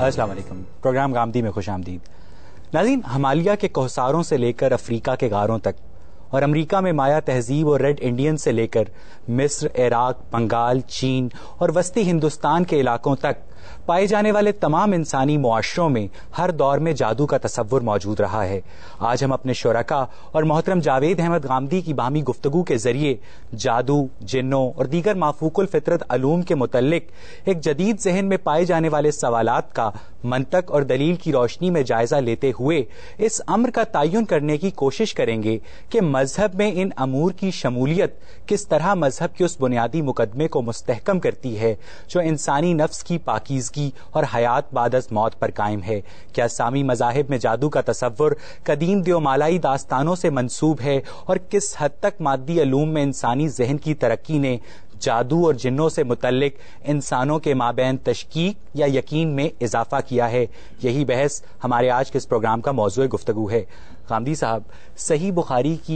السلام علیکم. پروگرام غامدی میں خوش آمدید. ناظرین، ہمالیہ کے کوہساروں سے لے کر افریقہ کے غاروں تک اور امریکہ میں مایا تہذیب اور ریڈ انڈین سے لے کر مصر، عراق، بنگال، چین اور وسطی ہندوستان کے علاقوں تک پائے جانے والے تمام انسانی معاشروں میں ہر دور میں جادو کا تصور موجود رہا ہے. آج ہم اپنے شرکاء اور محترم جاوید احمد غامدی کی باہمی گفتگو کے ذریعے جادو، جنوں اور دیگر مافوق الفطرت علوم کے متعلق ایک جدید ذہن میں پائے جانے والے سوالات کا منطق اور دلیل کی روشنی میں جائزہ لیتے ہوئے اس امر کا تعین کرنے کی کوشش کریں گے کہ مذہب میں ان امور کی شمولیت کس طرح مذہب کے اس بنیادی مقدمے کو مستحکم کرتی ہے جو انسانی نفس کی پاکیزگی اور حیات بعد از موت پر قائم ہے. کیا اسلامی مذاہب میں جادو کا تصور قدیم دیومالائی داستانوں سے منسوب ہے اور کس حد تک مادی علوم میں انسانی ذہن کی ترقی نے جادو اور جنوں سے متعلق انسانوں کے مابین تشکیک یا یقین میں اضافہ کیا ہے؟ یہی بحث ہمارے آج کے اس پروگرام کا موضوع گفتگو ہے. غامدی صاحب، صحیح بخاری کی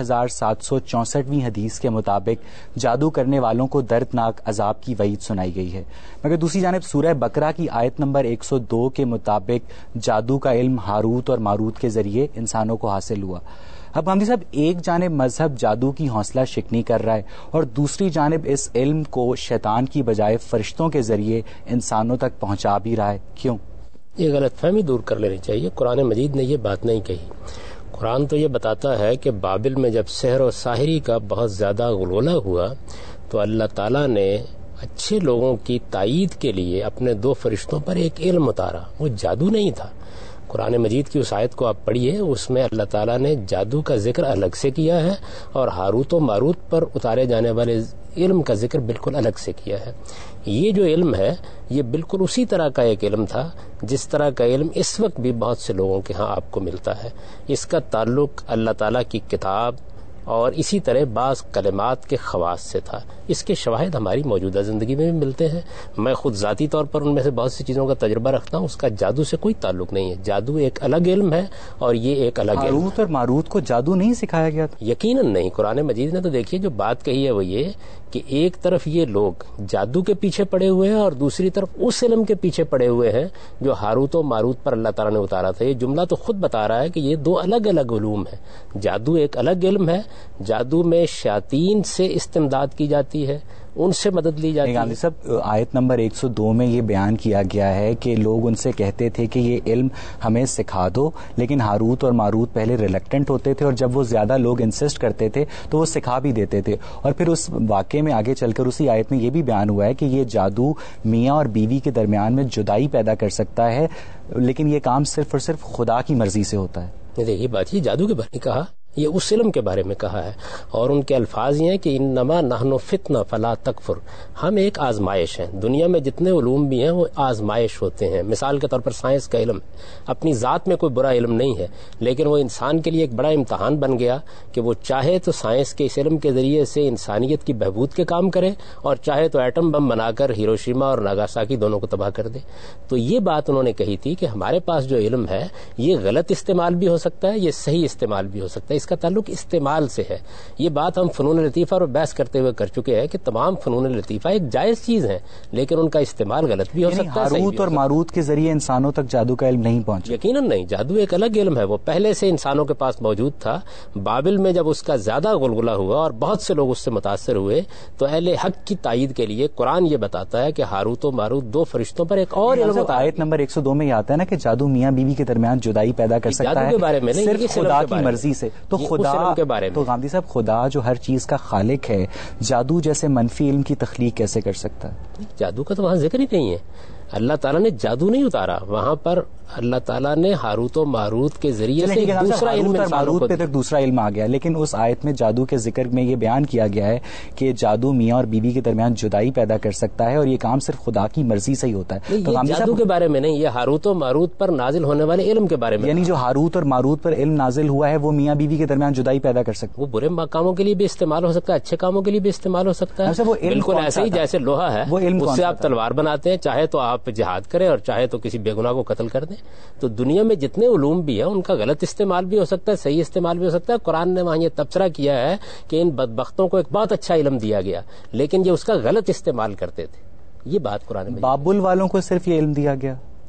5764ویں حدیث کے مطابق جادو کرنے والوں کو دردناک عذاب کی وعید سنائی گئی ہے، مگر دوسری جانب سورہ بقرہ کی آیت نمبر 102 کے مطابق جادو کا علم ہاروت اور ماروت کے ذریعے انسانوں کو حاصل ہوا. اب غامدی صاحب، ایک جانب مذہب جادو کی حوصلہ شکنی کر رہا ہے اور دوسری جانب اس علم کو شیطان کی بجائے فرشتوں کے ذریعے انسانوں تک پہنچا بھی رہا ہے. کیوں؟ یہ غلط فہمی دور کر لینی چاہیے. قرآن مجید نے یہ بات نہیں کہی. قرآن تو یہ بتاتا ہے کہ بابل میں جب سحر و ساحری کا بہت زیادہ غلغلہ ہوا تو اللہ تعالیٰ نے اچھے لوگوں کی تائید کے لیے اپنے 2 فرشتوں پر ایک علم اتارا. وہ جادو نہیں تھا. قرآن مجید کی اس آیت کو آپ پڑھیے، اس میں اللہ تعالیٰ نے جادو کا ذکر الگ سے کیا ہے اور ہاروت و ماروت پر اتارے جانے والے علم کا ذکر بالکل الگ سے کیا ہے. یہ جو علم ہے یہ بالکل اسی طرح کا ایک علم تھا جس طرح کا علم اس وقت بھی بہت سے لوگوں کے ہاں آپ کو ملتا ہے. اس کا تعلق اللہ تعالیٰ کی کتاب اور اسی طرح بعض کلمات کے خواص سے تھا. اس کے شواہد ہماری موجودہ زندگی میں بھی ملتے ہیں. میں خود ذاتی طور پر ان میں سے بہت سی چیزوں کا تجربہ رکھتا ہوں. اس کا جادو سے کوئی تعلق نہیں ہے. جادو ایک الگ علم ہے اور یہ ایک الگ علم. ہاروت اور ماروت کو جادو نہیں سکھایا گیا تھا؟ یقیناً نہیں. قرآن مجید نے تو دیکھیے جو بات کہی ہے وہ یہ کہ ایک طرف یہ لوگ جادو کے پیچھے پڑے ہوئے ہیں اور دوسری طرف اس علم کے پیچھے پڑے ہوئے ہیں جو ہاروت و ماروت پر اللہ تعالیٰ نے اتارا تھا. یہ جملہ تو خود بتا رہا ہے کہ یہ 2 الگ الگ علوم ہیں. جادو ایک الگ علم ہے. جادو میں شیاطین سے استمداد کی جاتی ہے، ان سے مدد لی جاتی ہے. صاحب، آیت نمبر 102 میں یہ بیان کیا گیا ہے کہ لوگ ان سے کہتے تھے کہ یہ علم ہمیں سکھا دو، لیکن ہاروت اور ماروت پہلے ریلیکٹنٹ ہوتے تھے اور جب وہ زیادہ لوگ انسسٹ کرتے تھے تو وہ سکھا بھی دیتے تھے. اور پھر اس واقعے میں آگے چل کر اسی آیت میں یہ بھی بیان ہوا ہے کہ یہ جادو میاں اور بیوی کے درمیان میں جدائی پیدا کر سکتا ہے، لیکن یہ کام صرف اور صرف خدا کی مرضی سے ہوتا ہے. دیکھیے بات، یہ جادو کے بارے میں کہا، یہ اس علم کے بارے میں کہا ہے اور ان کے الفاظ یہ ہیں کہ انما نحن فتنہ فلا تکفر. ہم ایک آزمائش ہیں. دنیا میں جتنے علوم بھی ہیں وہ آزمائش ہوتے ہیں. مثال کے طور پر سائنس کا علم اپنی ذات میں کوئی برا علم نہیں ہے، لیکن وہ انسان کے لیے ایک بڑا امتحان بن گیا کہ وہ چاہے تو سائنس کے اس علم کے ذریعے سے انسانیت کی بہبود کے کام کرے اور چاہے تو ایٹم بم بنا کر ہیروشیما اور ناگاساکی دونوں کو تباہ کر دے. تو یہ بات انہوں نے کہی تھی کہ ہمارے پاس جو علم ہے یہ غلط استعمال بھی ہو سکتا ہے، یہ صحیح استعمال بھی ہو سکتا ہے. اس کا تعلق استعمال سے ہے. یہ بات ہم فنون لطیفہ اور بحث کرتے ہوئے کر چکے ہیں کہ تمام فنون لطیفہ ایک جائز چیز ہیں لیکن ان کا استعمال غلط بھی ہو سکتا ہے. ہاروت اور ماروت کے ذریعے انسانوں تک جادو کا علم نہیں پہنچا؟ یقیناً نہیں. جادو ایک الگ علم ہے. وہ پہلے سے انسانوں کے پاس موجود تھا. بابل میں جب اس کا زیادہ غلغلہ ہوا اور بہت سے لوگ اس سے متاثر ہوئے تو اہل حق کی تائید کے لیے قرآن یہ بتاتا ہے کہ ہاروت و ماروت 2 فرشتوں پر ایک اور علم. آیت نمبر 102 میں یہ آتا ہے نا کہ جادو میاں بیوی کے درمیان جدائی پیدا کر سکتا ہے. جادو کے بارے میں نہیں، صرف خدا کی مرضی سے. تو خدا کے بارے میں، تو غامدی صاحب خدا جو ہر چیز کا خالق ہے جادو جیسے منفی علم کی تخلیق کیسے کر سکتا ہے؟ جادو کا تو وہاں ذکر ہی نہیں ہے. اللہ تعالیٰ نے جادو نہیں اتارا وہاں پر. اللہ تعالیٰ نے ہاروت و ماروت کے ذریعے سے دوسرا علم ماروت پہ تک دوسرا علم آ گیا، لیکن اس آیت میں جادو کے ذکر میں یہ بیان کیا گیا ہے کہ جادو میاں اور بیوی کے درمیان جدائی پیدا کر سکتا ہے اور یہ کام صرف خدا کی مرضی سے ہی ہوتا ہے. تو جادو کے بارے میں نہیں، یہ ہاروت و ماروت پر نازل ہونے والے علم کے بارے میں. یعنی جو ہاروت اور ماروت پر علم نازل ہوا ہے وہ میاں بیوی کے درمیان جدائی پیدا کر سکتا ہے. وہ برے کاموں کے لیے بھی استعمال ہو سکتا ہے، اچھے کاموں کے لیے بھی استعمال ہو سکتا ہے. بالکل ایسے ہی جیسے لوہا ہے اس سے آپ تلوار بناتے ہیں، چاہے تو آپ جہاد کریں اور چاہے تو کسی بے گناہ کو قتل کر دیں. تو دنیا میں جتنے علوم بھی ہیں ان کا غلط استعمال بھی ہو سکتا ہے، صحیح استعمال بھی ہو سکتا ہے. قرآن نے وہاں یہ تبصرہ کیا ہے کہ ان بدبختوں کو ایک بہت اچھا علم دیا گیا لیکن یہ اس کا غلط استعمال کرتے تھے. یہ بات قرآن میں. بابل والوں کو صرف یہ علم دیا گیا؟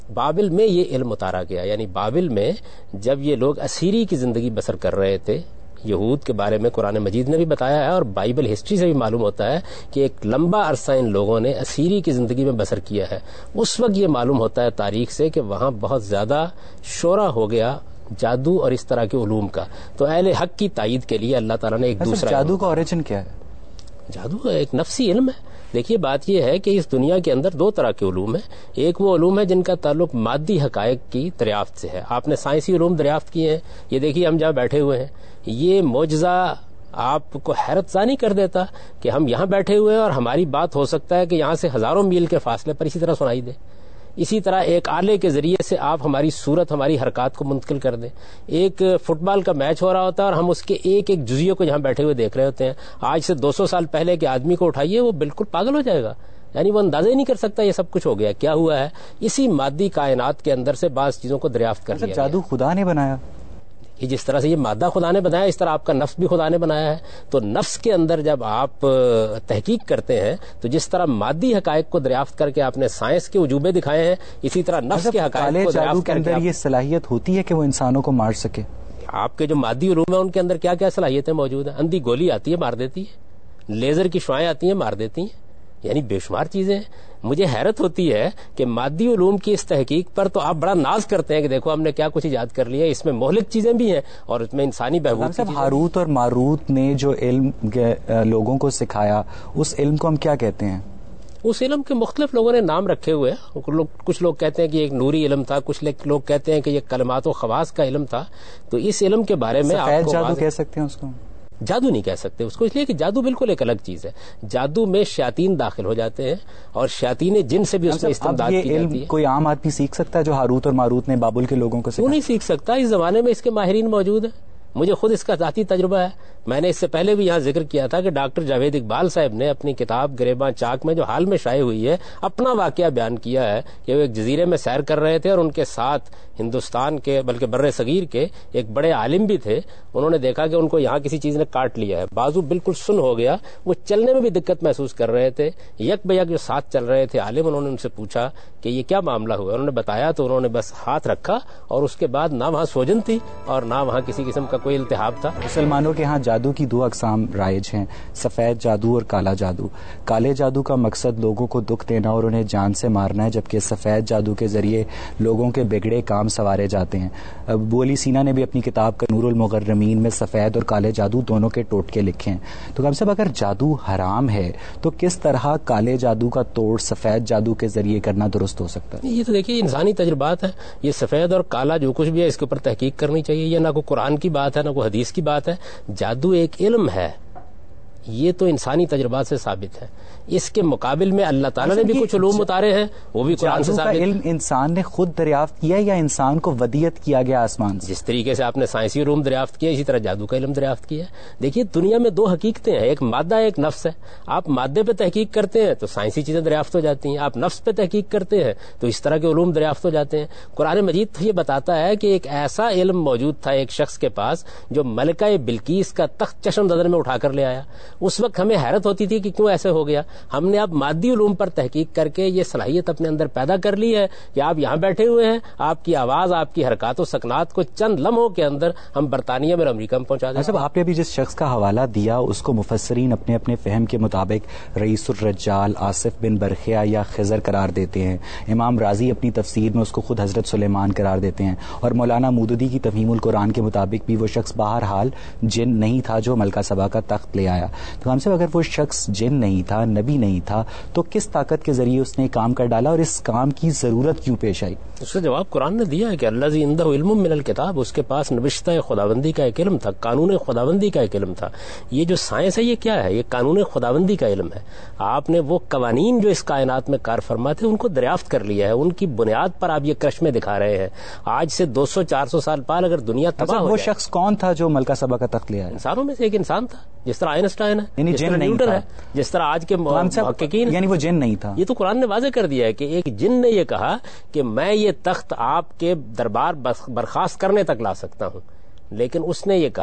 بابل میں یہ علم اتارا گیا. یعنی بابل میں جب یہ لوگ اسیری کی زندگی بسر کر رہے تھے، یہود کے بارے میں قرآن مجید نے بھی بتایا ہے اور بائبل ہسٹری سے بھی معلوم ہوتا ہے کہ ایک لمبا عرصہ ان لوگوں نے اسیری کی زندگی میں بسر کیا ہے. اس وقت یہ معلوم ہوتا ہے تاریخ سے کہ وہاں بہت زیادہ شورا ہو گیا جادو اور اس طرح کے علوم کا. تو اہل حق کی تائید کے لیے اللہ تعالیٰ نے ایک دوسرا جادو کا اوریجن کیا ہے؟ جادو ایک نفسی علم ہے. دیکھیے بات یہ ہے کہ اس دنیا کے اندر دو طرح کے علوم ہیں. ایک وہ علوم ہے جن کا تعلق مادی حقائق کی دریافت سے ہے. آپ نے سائنسی علوم دریافت کیے ہیں. یہ دیکھیے ہم جہاں بیٹھے ہوئے ہیں، یہ معجزہ آپ کو حیرت زانی کر دیتا کہ ہم یہاں بیٹھے ہوئے ہیں اور ہماری بات ہو سکتا ہے کہ یہاں سے ہزاروں میل کے فاصلے پر اسی طرح سنائی دے. اسی طرح ایک آلے کے ذریعے سے آپ ہماری صورت، ہماری حرکات کو منتقل کر دیں. ایک فٹ بال کا میچ ہو رہا ہوتا ہے اور ہم اس کے ایک ایک جزیوں کو یہاں بیٹھے ہوئے دیکھ رہے ہوتے ہیں. آج سے 200 سال پہلے کے آدمی کو اٹھائیے، وہ بالکل پاگل ہو جائے گا. یعنی وہ اندازہ ہی نہیں کر سکتا یہ سب کچھ ہو گیا. کیا ہوا ہے؟ اسی مادی کائنات کے اندر سے بعض چیزوں کو دریافت کر لیا. جادو خدا نے بنایا کہ جس طرح سے یہ مادہ خدا نے بنایا، اس طرح آپ کا نفس بھی خدا نے بنایا ہے. تو نفس کے اندر جب آپ تحقیق کرتے ہیں تو جس طرح مادی حقائق کو دریافت کر کے آپ نے سائنس کے عجوبے دکھائے ہیں، اسی طرح نفس کے حقائق کو دریافت کر کے یہ صلاحیت ہوتی ہے کہ وہ انسانوں کو مار سکے. آپ کے جو مادی علوم ہیں ان کے اندر کیا کیا صلاحیتیں موجود ہیں؟ اندھی گولی آتی ہے، مار دیتی ہے. لیزر کی شعاعیں آتی ہیں، مار دیتی ہیں. یعنی بے شمار چیزیں ہیں. مجھے حیرت ہوتی ہے کہ مادی علوم کی اس تحقیق پر تو آپ بڑا ناز کرتے ہیں کہ دیکھو ہم نے کیا کچھ ایجاد کر لیا. اس میں مہلک چیزیں بھی ہیں اور اس میں انسانی بہبود. ہاروت اور ماروت نے جو علم لوگوں کو سکھایا، اس علم کو ہم کیا کہتے ہیں؟ اس علم کے مختلف لوگوں نے نام رکھے ہوئے ہیں. کچھ لوگ کہتے ہیں کہ ایک نوری علم تھا، کچھ لوگ کہتے ہیں کہ یہ کلمات و خواص کا علم تھا. تو اس علم کے بارے میں سفید جادو کہہ سکتے ہیں اس کو؟ جادو نہیں کہہ سکتے اس کو، اس لیے کہ جادو بالکل ایک الگ چیز ہے. جادو میں شیاطین داخل ہو جاتے ہیں اور شیاطین جن سے بھی اس میں استمداد کی جاتی ہے. کوئی عام آدمی سیکھ سکتا ہے جو ہاروت اور ماروت نے بابل کے لوگوں کو سکھایا؟ کیوں نہیں سیکھ سکتا؟ اس زمانے میں اس کے ماہرین موجود ہیں. مجھے خود اس کا ذاتی تجربہ ہے. میں نے اس سے پہلے بھی یہاں ذکر کیا تھا کہ ڈاکٹر جاوید اقبال صاحب نے اپنی کتاب گریباں چاک میں جو حال میں شائع ہوئی ہے اپنا واقعہ بیان کیا ہے کہ وہ ایک جزیرے میں سیر کر رہے تھے اور ان کے ساتھ ہندوستان کے بلکہ بر صغیر کے ایک بڑے عالم بھی تھے. انہوں نے دیکھا کہ ان کو یہاں کسی چیز نے کاٹ لیا ہے، بازو بالکل سن ہو گیا، وہ چلنے میں بھی دقت محسوس کر رہے تھے. یک بیک جو ساتھ چل رہے تھے عالم، انہوں نے ان سے پوچھا کہ یہ کیا معاملہ ہوا. انہوں نے بتایا تو انہوں نے بس ہاتھ رکھا اور اس کے بعد نہ وہاں سوجن تھی اور نہ وہاں کسی قسم کا کوئی التہاب تھا. مسلمانوں کے ہاں جادو کی دو اقسام رائج ہیں، سفید جادو اور کالا جادو. کالے جادو کا مقصد لوگوں کو دکھ دینا اور انہیں جان سے مارنا ہے، جبکہ سفید جادو کے ذریعے لوگوں کے بگڑے کام سنوارے جاتے ہیں. ابو علی سینا نے بھی اپنی کتاب کا نور المغرمین میں سفید اور کالے جادو دونوں کے ٹوٹکے لکھے ہیں. تو کم سے کم اگر جادو حرام ہے تو کس طرح کالے جادو کا توڑ سفید جادو کے ذریعے کرنا درست ہو سکتا ہے؟ یہ تو دیکھیے انسانی تجربات ہیں. یہ سفید اور کالا جو کچھ بھی ہے اس کے اوپر تحقیق کرنی چاہیے. یہ نہ کوئی قرآن کی بات ہے نہ کوئی حدیث کی بات ہے. جادو ایک علم ہے، یہ تو انسانی تجربات سے ثابت ہے. اس کے مقابل میں اللہ تعالیٰ نے بھی کچھ علوم اتارے ہیں، وہ بھی قرآن سے ثابت ہے. علم انسان نے خود دریافت کیا یا انسان کو ودیت کیا گیا آسمان سے؟ جس طریقے سے آپ نے سائنسی علوم دریافت کیا اسی طرح جادو کا علم دریافت کیا. دیکھیے دنیا میں دو حقیقتیں ہیں، ایک مادہ ایک نفس ہے. آپ مادے پہ تحقیق کرتے ہیں تو سائنسی چیزیں دریافت ہو جاتی ہیں، آپ نفس پہ تحقیق کرتے ہیں تو اس طرح کے علوم دریافت ہو جاتے ہیں. قرآن مجید تو یہ بتاتا ہے کہ ایک ایسا علم موجود تھا ایک شخص کے پاس جو ملکہ بلقیس کا تخت چشم نظر میں اٹھا کر لے آیا. اس وقت ہمیں حیرت ہوتی تھی کہ کیوں ایسے ہو گیا. ہم نے اب مادی علوم پر تحقیق کر کے یہ صلاحیت اپنے اندر پیدا کر لی ہے کہ آپ یہاں بیٹھے ہوئے ہیں، آپ کی آواز، آپ کی حرکات و سکنات کو چند لمحوں کے اندر ہم برطانیہ میں اور امریکہ میں پہنچا دیں. آپ نے ابھی جس شخص کا حوالہ دیا اس کو مفسرین اپنے اپنے فہم کے مطابق رئیس الرجال، آصف بن برخیا یا خضر قرار دیتے ہیں. امام رازی اپنی تفسیر میں اس کو خود حضرت سلیمان قرار دیتے ہیں، اور مولانا مودودی کی تفہیم القرآن کے مطابق بھی وہ شخص بہرحال جن نہیں تھا جو ملکہ سبا کا تخت لے آیا. تو ہم سے اگر وہ شخص جن نہیں تھا، نبی نہیں تھا، تو کس طاقت کے ذریعے اس نے کام کر ڈالا اور اس کام کی ضرورت کیوں پیش آئی؟ اس کا جواب قرآن نے دیا ہے کہ اللہ ذی عنده علم من الکتاب، اس کے پاس نوشتہ خداوندی کا ایک علم تھا، قانون خداوندی کا ایک علم تھا. یہ جو سائنس ہے یہ کیا ہے؟ یہ قانون خداوندی کا علم ہے. آپ نے وہ قوانین جو اس کائنات میں کار فرما تھے ان کو دریافت کر لیا ہے، ان کی بنیاد پر آپ یہ کرشمے دکھا رہے ہیں. آج سے 200-400 سال پہلے اگر دنیا تباہ ہو وہ جائے. شخص کون تھا جو ملکہ سبا کا تخت لے آیا؟ انسانوں میں سے ایک انسان تھا، جس طرح آئنسٹائن ہے، یعنی جس طرح نیوٹن ہے، جس طرح آج کے محققین. یعنی وہ جن نہیں تھا. یہ تو قرآن نے واضح کر دیا ہے کہ ایک جن نے یہ کہا کہ میں یہ تخت آپ کے دربار برخاست کرنے تک لا سکتا ہوں، لیکن اس نے یہ کہا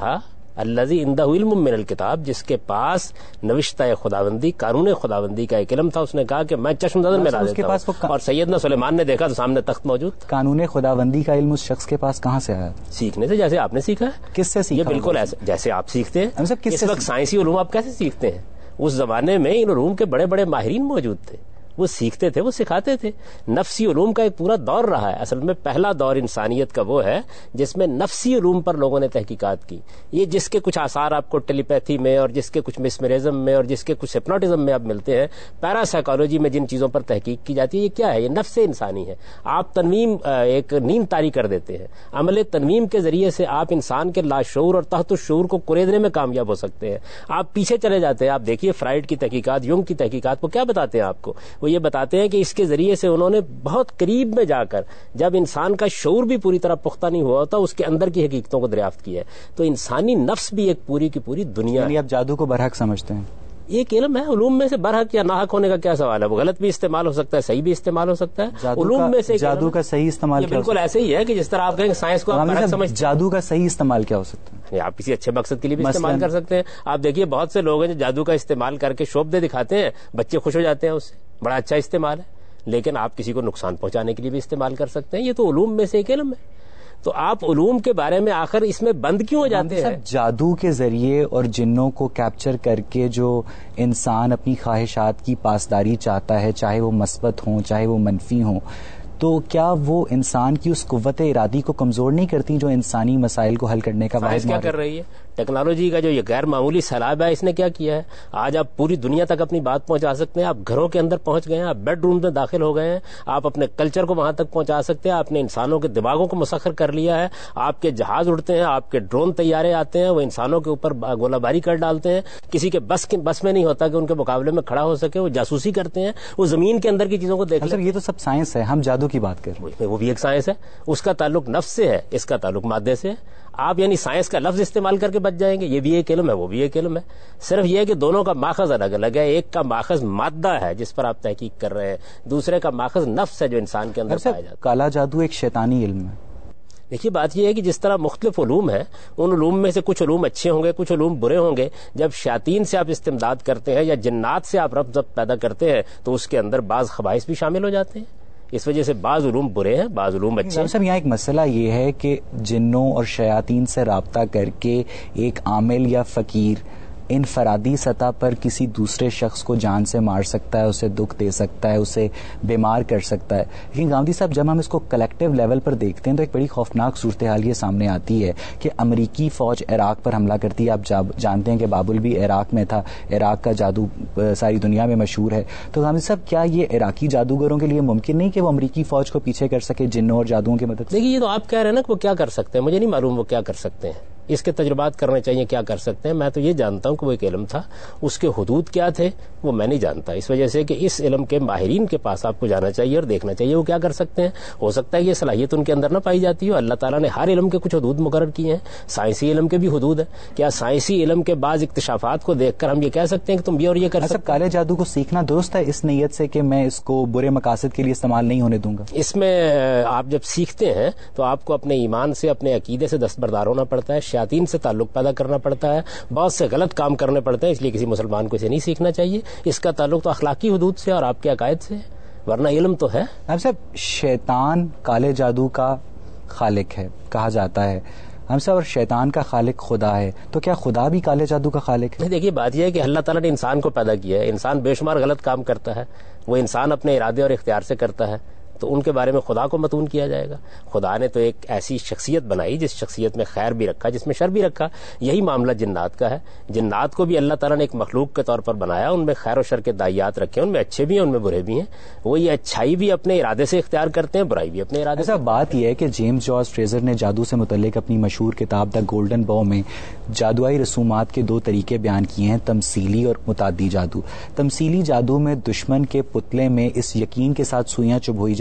الذی عندہ علم من الکتاب، جس کے پاس نوشتہ خداوندی، قانون خداوندی کا ایک علم تھا. اس نے کہا کہ میں چشم نظر میں لا دیتا ہوں، اور سیدنا سلیمان نے دیکھا تو سامنے تخت موجود تھا. قانون خداوندی کا علم اس شخص کے پاس کہاں سے آیا؟ سیکھنے سے، جیسے آپ نے سیکھا ہے. کس سے سیکھا؟ یہ بالکل ایسے جیسے آپ سیکھتے ہیں. اس وقت سائنسی علوم آپ کیسے سیکھتے ہیں؟ اس زمانے میں ان علوم کے بڑے بڑے ماہرین موجود تھے، وہ سیکھتے تھے، وہ سکھاتے تھے. نفسی علوم کا ایک پورا دور رہا ہے. اصل میں پہلا دور انسانیت کا وہ ہے جس میں نفسی علوم پر لوگوں نے تحقیقات کی. یہ جس کے کچھ آثار آپ کو ٹیلی پیتھی میں اور جس کے کچھ مسمرزم میں اور جس کے کچھ ہپنوٹزم میں اب ملتے ہیں، پیرا سائیکالوجی میں جن چیزوں پر تحقیق کی جاتی ہے، یہ کیا ہے؟ یہ نفس انسانی ہے. آپ تنویم ایک نیند طاری کر دیتے ہیں. عمل تنویم کے ذریعے سے آپ انسان کے لاشعور اور تحت الشعور کو کریدنے میں کامیاب ہو سکتے ہیں. آپ پیچھے چلے جاتے ہیں، آپ دیکھیے فرائڈ کی تحقیقات، یونگ کی تحقیقات، وہ کیا بتاتے ہیں آپ کو؟ وہ یہ بتاتے ہیں کہ اس کے ذریعے سے انہوں نے بہت قریب میں جا کر، جب انسان کا شعور بھی پوری طرح پختہ نہیں ہوا ہوتا، اس کے اندر کی حقیقتوں کو دریافت کیا ہے. تو انسانی نفس بھی ایک پوری کی پوری دنیا ہے. آپ جادو کو برحق سمجھتے ہیں؟ ایک علم ہے. علوم میں سے برحق یا ناحق ہونے کا کیا سوال ہے؟ وہ غلط بھی استعمال ہو سکتا ہے، صحیح بھی استعمال ہو سکتا ہے. علوم میں سے جادو کا صحیح استعمال بالکل ایسے ہی ہے کہ جس طرح آپ کہیں سائنس کو آپ برحق سمجھتے ہیں. جادو کا صحیح استعمال کیا ہو سکتا ہے؟ آپ کسی اچھے مقصد کے لیے بھی استعمال کر سکتے ہیں. آپ دیکھیے بہت سے لوگ ہیں جو جادو کا استعمال کر کے شوبدے دکھاتے ہیں، بچے خوش ہو جاتے ہیں اس سے، بڑا اچھا استعمال ہے. لیکن آپ کسی کو نقصان پہنچانے کے لیے بھی استعمال کر سکتے ہیں. یہ تو علوم میں سے ایک علم ہے. تو آپ علوم کے بارے میں آخر اس میں بند کیوں ہو جاتے ہیں؟ جادو کے ذریعے اور جنوں کو کیپچر کر کے جو انسان اپنی خواہشات کی پاسداری چاہتا ہے، چاہے وہ مثبت ہوں چاہے وہ منفی ہوں، تو کیا وہ انسان کی اس قوت ارادی کو کمزور نہیں کرتی جو انسانی مسائل کو حل کرنے کا واحد کیا کر رہی ہے؟ ٹیکنالوجی کا جو یہ غیر معمولی سیلاب ہے، اس نے کیا کیا ہے؟ آج آپ پوری دنیا تک اپنی بات پہنچا سکتے ہیں. آپ گھروں کے اندر پہنچ گئے ہیں، آپ بیڈ روم میں داخل ہو گئے ہیں، آپ اپنے کلچر کو وہاں تک پہنچا سکتے ہیں. آپ نے انسانوں کے دماغوں کو مسخر کر لیا ہے. آپ کے جہاز اڑتے ہیں، آپ کے ڈرون طیارے آتے ہیں، وہ انسانوں کے اوپر گولہ باری کر ڈالتے ہیں. کسی کے بس میں نہیں ہوتا کہ ان کے مقابلے میں کھڑا ہو سکے. وہ جاسوسی کرتے ہیں، وہ زمین کے اندر کی چیزوں کو دیکھ لیں. یہ تو سب سائنس ہے، ہم جادو کی بات کر رہے ہیں. وہ بھی ایک سائنس ہے. اس کا تعلق نفس سے ہے، اس کا تعلق مادے سے ہے. آپ یعنی سائنس کا لفظ استعمال کر کے بچ جائیں گے. یہ بھی ایک علم ہے، وہ بھی ایک علم ہے. صرف یہ ہے کہ دونوں کا ماخذ الگ الگ ہے. ایک کا ماخذ مادہ ہے جس پر آپ تحقیق کر رہے ہیں، دوسرے کا ماخذ نفس ہے جو انسان کے اندر پایا جاتا ہے. کالا جادو ایک شیطانی علم ہے. دیکھیے بات یہ ہے کہ جس طرح مختلف علوم ہیں، ان علوم میں سے کچھ علوم اچھے ہوں گے، کچھ علوم برے ہوں گے. جب شیاطین سے آپ استمداد کرتے ہیں یا جنات سے آپ ربط پیدا کرتے ہیں تو اس کے اندر بعض خبائث بھی شامل ہو جاتے ہیں. اس وجہ سے بعض علوم برے ہیں، بعض علوم اچھے ہیں. صاحب یہاں ایک مسئلہ یہ ہے کہ جنوں اور شیاطین سے رابطہ کر کے ایک عامل یا فقیر انفرادی سطح پر کسی دوسرے شخص کو جان سے مار سکتا ہے، اسے دکھ دے سکتا ہے، اسے بیمار کر سکتا ہے. لیکن گاندھی صاحب جب ہم اس کو کلیکٹیو لیول پر دیکھتے ہیں تو ایک بڑی خوفناک صورتحال یہ سامنے آتی ہے کہ امریکی فوج عراق پر حملہ کرتی ہے. آپ جانتے ہیں کہ بابل بھی عراق میں تھا. عراق کا جادو ساری دنیا میں مشہور ہے. تو گاندھی صاحب کیا یہ عراقی جادوگروں کے لیے ممکن نہیں کہ وہ امریکی فوج کو پیچھے کر سکے جنوں اور جادوؤں کی مدد سے؟ دیکھیے یہ تو آپ کہہ رہے ہیں نا کہ وہ کیا کر سکتے ہیں. مجھے نہیں معلوم وہ کیا کر سکتے ہیں. اس کے تجربات کرنے چاہیے کیا کر سکتے ہیں. میں تو یہ جانتا ہوں کہ وہ ایک علم تھا، اس کے حدود کیا تھے وہ میں نہیں جانتا. اس وجہ سے کہ اس علم کے ماہرین کے پاس آپ کو جانا چاہیے اور دیکھنا چاہیے وہ کیا کر سکتے ہیں. ہو سکتا ہے یہ صلاحیت ان کے اندر نہ پائی جاتی ہو. اللہ تعالیٰ نے ہر علم کے کچھ حدود مقرر کیے ہیں. سائنسی علم کے بھی حدود ہے. کیا سائنسی علم کے بعض اکتشافات کو دیکھ کر ہم یہ کہہ سکتے ہیں کہ تم یہ اور یہ کر سکتے؟ کالے جادو کو سیکھنا درست ہے اس نیت سے کہ میں اس کو برے مقاصد کے لیے استعمال نہیں ہونے دوں گا. اس میں آپ جب سیکھتے ہیں تو آپ کو اپنے ایمان سے، اپنے عقیدے سے دستبردار ہونا پڑتا ہے. شیاطین سے تعلق پیدا کرنا پڑتا ہے، بہت سے غلط کام کرنے پڑتے ہیں. اس لیے کسی مسلمان کو اسے نہیں سیکھنا چاہیے. اس کا تعلق تو اخلاقی حدود سے اور آپ کے عقائد سے، ورنہ علم تو ہے. ہم صاحب شیطان کالے جادو کا خالق ہے کہا جاتا ہے. ہم صاحب اور شیطان کا خالق خدا ہے، تو کیا خدا بھی کالے جادو کا خالق ہے؟ دیکھیے بات یہ ہے کہ اللہ تعالیٰ نے انسان کو پیدا کیا ہے. انسان بے شمار غلط کام کرتا ہے. وہ انسان اپنے ارادے اور اختیار سے کرتا ہے. تو ان کے بارے میں خدا کو متون کیا جائے گا. خدا نے تو ایک ایسی شخصیت بنائی جس شخصیت میں خیر بھی رکھا، جس میں شر بھی رکھا. یہی معاملہ جنات کا ہے. جنات کو بھی اللہ تعالیٰ نے ایک مخلوق کے طور پر بنایا. ان میں خیر و شر کے دائیات رکھے، ان میں اچھے بھی ہیں، ان میں برے بھی ہیں. وہ یہ اچھائی بھی اپنے ارادے سے اختیار کرتے ہیں، برائی بھی اپنے ارادے سے. بات یہ ہے کہ جیمز جارج فریزر نے جادو سے متعلق اپنی مشہور کتاب دا گولڈن باؤ میں جادوئی رسومات کے 2 طریقے بیان کیے ہیں، تمثیلی اور متعدی جادو. تمثیلی جادو میں دشمن کے پتلے میں اس یقین کے ساتھ سوئیاں چبھوئی جاتی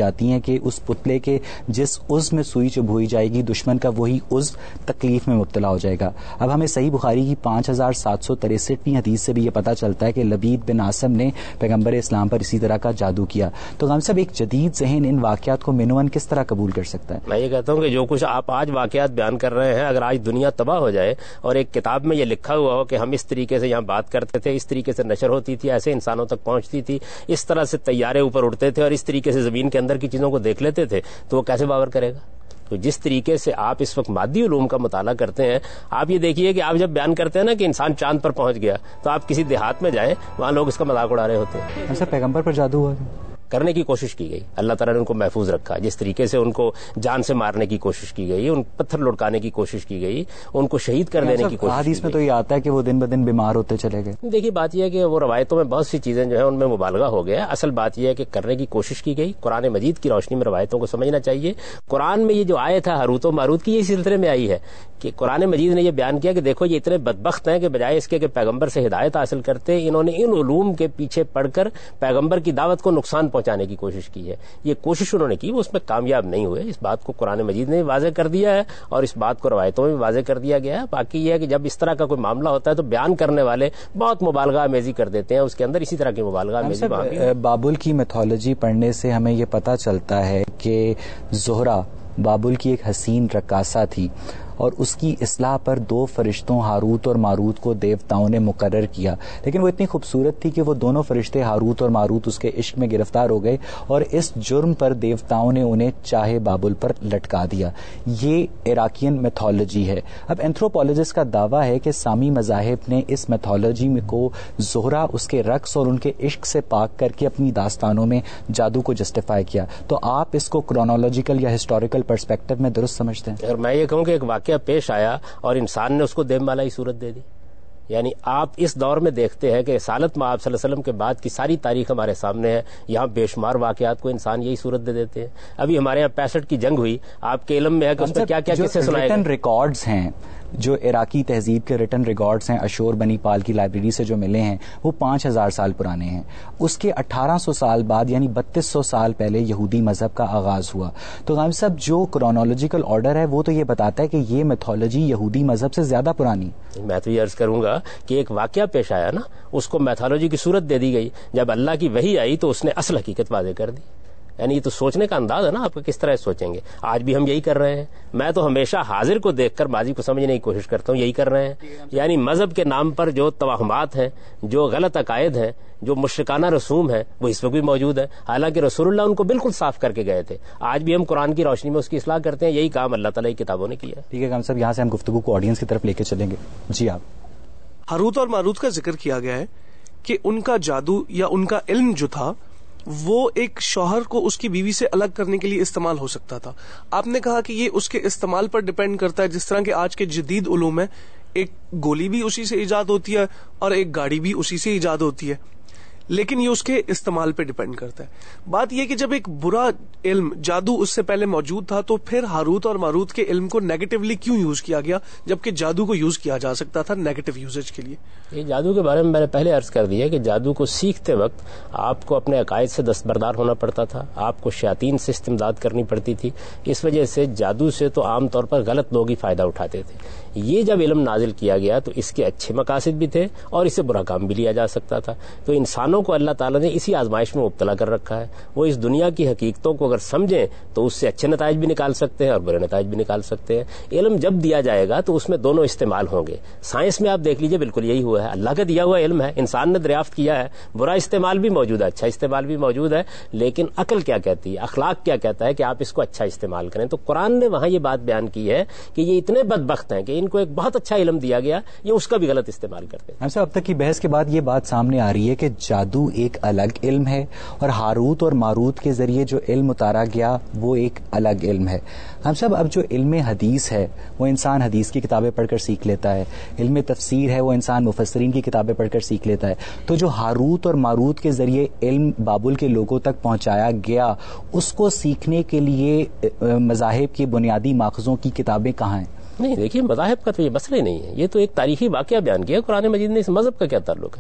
جاتی ہیں کہ اس پتلے کے جس عضو میں سوئی چبھوئی جائے گی دشمن کا وہی عضو تکلیف میں مبتلا ہو جائے گا. اب ہمیں صحیح بخاری کی 5763 حدیث سے بھی یہ پتہ چلتا ہے کہ لبید بن عاصم نے پیغمبر اسلام پر اسی طرح کا جادو کیا. تو غالب صاحب ایک جدید ذہن ان واقعات کو منوان کس طرح قبول کر سکتا ہے؟ میں یہ کہتا ہوں کہ جو کچھ آپ آج واقعات بیان کر رہے ہیں، اگر آج دنیا تباہ ہو جائے اور ایک کتاب میں یہ لکھا ہوا ہو کہ ہم اس طریقے سے یہاں بات کرتے تھے، اس طریقے سے نشر ہوتی تھی، ایسے انسانوں تک پہنچتی تھی، اس طرح سے طیارے اوپر اڑتے تھے اور اس طریقے سے زمین کے اندر کی چیزوں کو دیکھ لیتے تھے، تو وہ کیسے باور کرے گا؟ تو جس طریقے سے آپ اس وقت مادی علوم کا مطالعہ کرتے ہیں، آپ یہ دیکھیے کہ آپ جب بیان کرتے ہیں نا کہ انسان چاند پر پہنچ گیا، تو آپ کسی دیہات میں جائیں، وہاں لوگ اس کا مذاق اڑا رہے ہوتے ہیں. اچھا، پیغمبر پر جادو ہوا کرنے کی کوشش کی گئی، اللہ تعالیٰ نے ان کو محفوظ رکھا. جس طریقے سے ان کو جان سے مارنے کی کوشش کی گئی، ان پتھر لڑکانے کی کوشش کی گئی، ان کو شہید کر دینے کی کوشش. حدیث میں تو یہ آتا ہے کہ وہ دن بدن بیمار ہوتے چلے گئے. دیکھیے بات یہ ہے کہ وہ روایتوں میں بہت سی چیزیں جو ہیں ان میں مبالغہ ہو گیا. اصل بات یہ ہے کہ کرنے کی کوشش کی گئی. قرآن مجید کی روشنی میں روایتوں کو سمجھنا چاہیے. قرآن میں یہ جو آیت ہے ہاروت و ماروت کی، یہ سلسلے میں آئی ہے کہ قرآن مجید نے یہ بیان کیا کہ دیکھو یہ اتنے بدبخت ہیں کہ بجائے اس کے کہ پیغمبر سے ہدایت حاصل کرتے، انہوں نے ان علوم کے پیچھے پڑھ کر پیغمبر کی دعوت کو نقصان پہنچانے کی کوشش کی ہے. یہ کوشش انہوں نے کی، وہ اس میں کامیاب نہیں ہوئے. اس بات کو قرآن مجید نے واضح کر دیا ہے اور اس بات کو روایتوں میں واضح کر دیا گیا ہے. باقی یہ ہے کہ جب اس طرح کا کوئی معاملہ ہوتا ہے تو بیان کرنے والے بہت مبالغہ آمیزی کر دیتے ہیں، اس کے اندر اسی طرح کی مبالغہ آمیزی. بابل کی میتھولوجی پڑھنے سے ہمیں یہ پتہ چلتا ہے کہ زہرا بابل کی ایک حسین رقاصہ تھی اور اس کی اصلاح پر 2 فرشتوں ہاروت اور ماروت کو دیوتاؤں نے مقرر کیا، لیکن وہ اتنی خوبصورت تھی کہ وہ دونوں فرشتے ہاروت اور ماروت اس کے عشق میں گرفتار ہو گئے اور اس جرم پر دیوتاؤں نے انہیں چاہے بابل پر لٹکا دیا. یہ عراقین میتھولوجی ہے. اب اینتھروپولوجسٹ کا دعویٰ ہے کہ سامی مذاہب نے اس میتھولوجی کو زہرا اس کے رقص اور ان کے عشق سے پاک کر کے اپنی داستانوں میں جادو کو جسٹیفائی کیا. تو آپ اس کو کرونالوجیکل یا ہسٹوریکل پرسپیکٹو میں درست سمجھتے ہیں؟ اگر میں یہ کہوں کہ ایک واقعہ پیش آیا اور انسان نے اس کو دیو مالا ہی صورت دے دی، یعنی آپ اس دور میں دیکھتے ہیں کہ رسالت میں آپ صلی اللہ علیہ وسلم کے بعد کی ساری تاریخ ہمارے سامنے ہے، یہاں بے شمار واقعات کو انسان یہی صورت دے دیتے ہیں. ابھی ہمارے یہاں 65 کی جنگ ہوئی، آپ کے علم میں ہے کہ اس میں کیا کیا قصے سنائے گئے. ریکارڈز ہیں جو عراقی تہذیب کے ریٹن ریکارڈز ہیں، اشور بنی پال کی لائبریری سے جو ملے ہیں، وہ 5000 سال پرانے ہیں. اس کے 1800 سال بعد یعنی 3200 سال پہلے یہودی مذہب کا آغاز ہوا. تو غالب صاحب جو کرونالوجیکل آرڈر ہے وہ تو یہ بتاتا ہے کہ یہ میتھولوجی یہودی مذہب سے زیادہ پرانی. میں تو یہ عرض کروں گا کہ ایک واقعہ پیش آیا نا، اس کو میتھولوجی کی صورت دے دی گئی. جب اللہ کی وحی آئی تو اس نے اصل حقیقت واضح کر دی. یعنی یہ تو سوچنے کا انداز ہے نا آپ کس طرح سوچیں گے. آج بھی ہم یہی کر رہے ہیں. میں تو ہمیشہ حاضر کو دیکھ کر ماضی کو سمجھنے کی کوشش کرتا ہوں، یہی کر رہے ہیں. یعنی مذہب کے نام پر جو توہمات ہیں، جو غلط عقائد ہیں، جو مشرکانہ رسوم ہیں، وہ اس وقت بھی موجود ہے. حالانکہ رسول اللہ ان کو بالکل صاف کر کے گئے تھے. آج بھی ہم قرآن کی روشنی میں اس کی اصلاح کرتے ہیں. یہی کام اللہ تعالیٰ کی کتابوں نے کیا. ٹھیک ہے صاحب، یہاں سے ہم گفتگو کو آڈینس کی طرف لے کے چلیں گے. جی آپ. ہاروت اور ماروت کا ذکر کیا گیا ہے کہ ان کا جادو یا ان کا علم جو تھا وہ ایک شوہر کو اس کی بیوی سے الگ کرنے کے لیے استعمال ہو سکتا تھا. آپ نے کہا کہ یہ اس کے استعمال پر ڈیپینڈ کرتا ہے، جس طرح کہ آج کے جدید علوم ہے، ایک گولی بھی اسی سے ایجاد ہوتی ہے اور ایک گاڑی بھی اسی سے ایجاد ہوتی ہے، لیکن یہ اس کے استعمال پہ ڈیپینڈ کرتا ہے. بات یہ کہ جب ایک برا علم جادو اس سے پہلے موجود تھا تو پھر ہاروت اور ماروت کے علم کو نیگیٹولی کیوں یوز کیا گیا جبکہ جادو کو یوز کیا جا سکتا تھا نیگیٹو یوزیج کے لیے؟ یہ جادو کے بارے میں نے پہلے عرض کر دیا کہ جادو کو سیکھتے وقت آپ کو اپنے عقائد سے دستبردار ہونا پڑتا تھا، آپ کو شیاطین سے استمداد کرنی پڑتی تھی. اس وجہ سے جادو سے تو عام طور پر غلط لوگ ہی فائدہ اٹھاتے تھے. یہ جب علم نازل کیا گیا تو اس کے اچھے مقاصد بھی تھے اور اس سے برا کام بھی لیا جا سکتا تھا. تو انسانوں کو اللہ تعالیٰ نے اسی آزمائش میں مبتلا کر رکھا ہے. وہ اس دنیا کی حقیقتوں کو اگر سمجھیں تو اس سے اچھے نتائج بھی نکال سکتے ہیں اور برے نتائج بھی نکال سکتے ہیں. علم جب دیا جائے گا تو اس میں دونوں استعمال ہوں گے. سائنس میں آپ دیکھ لیجئے بالکل یہی ہوا ہے. اللہ کا دیا ہوا علم ہے، انسان نے دریافت کیا ہے، برا استعمال بھی موجود ہے، اچھا استعمال بھی موجود ہے. لیکن عقل کیا کہتی ہے، اخلاق کیا کہتا ہے کہ آپ اس کو اچھا استعمال کریں. تو قرآن نے وہاں یہ بات بیان کی ہے کہ یہ اتنے بدبخت ہیں کہ ان کو ایک بہت اچھا علم دیا گیا، یہ اس کا بھی غلط استعمال کرتے ہیں. اب تک کی بحث کے بعد یہ بات سامنے آ رہی ہے کہ جادو ایک الگ علم ہے اور ہاروت اور ماروت کے ذریعے جو علم اتارا گیا وہ ایک الگ علم ہے. ہم سب اب جو علم حدیث ہے وہ انسان حدیث کی کتابیں پڑھ کر سیکھ لیتا ہے، علم تفسیر ہے وہ انسان مفسرین کی کتابیں پڑھ کر سیکھ لیتا ہے. تو جو ہاروت اور ماروت کے ذریعے علم بابل کے لوگوں تک پہنچایا گیا، اس کو سیکھنے کے لیے مذاہب کی بنیادی ماخذوں کی کتابیں کہاں ہیں؟ نہیں دیکھیے، مذاہب کا تو یہ مسئلہ ہی نہیں ہے. یہ تو ایک تاریخی واقعہ بیان کیا. قرآن مجید نے اس مذہب کا کیا تعلق ہے؟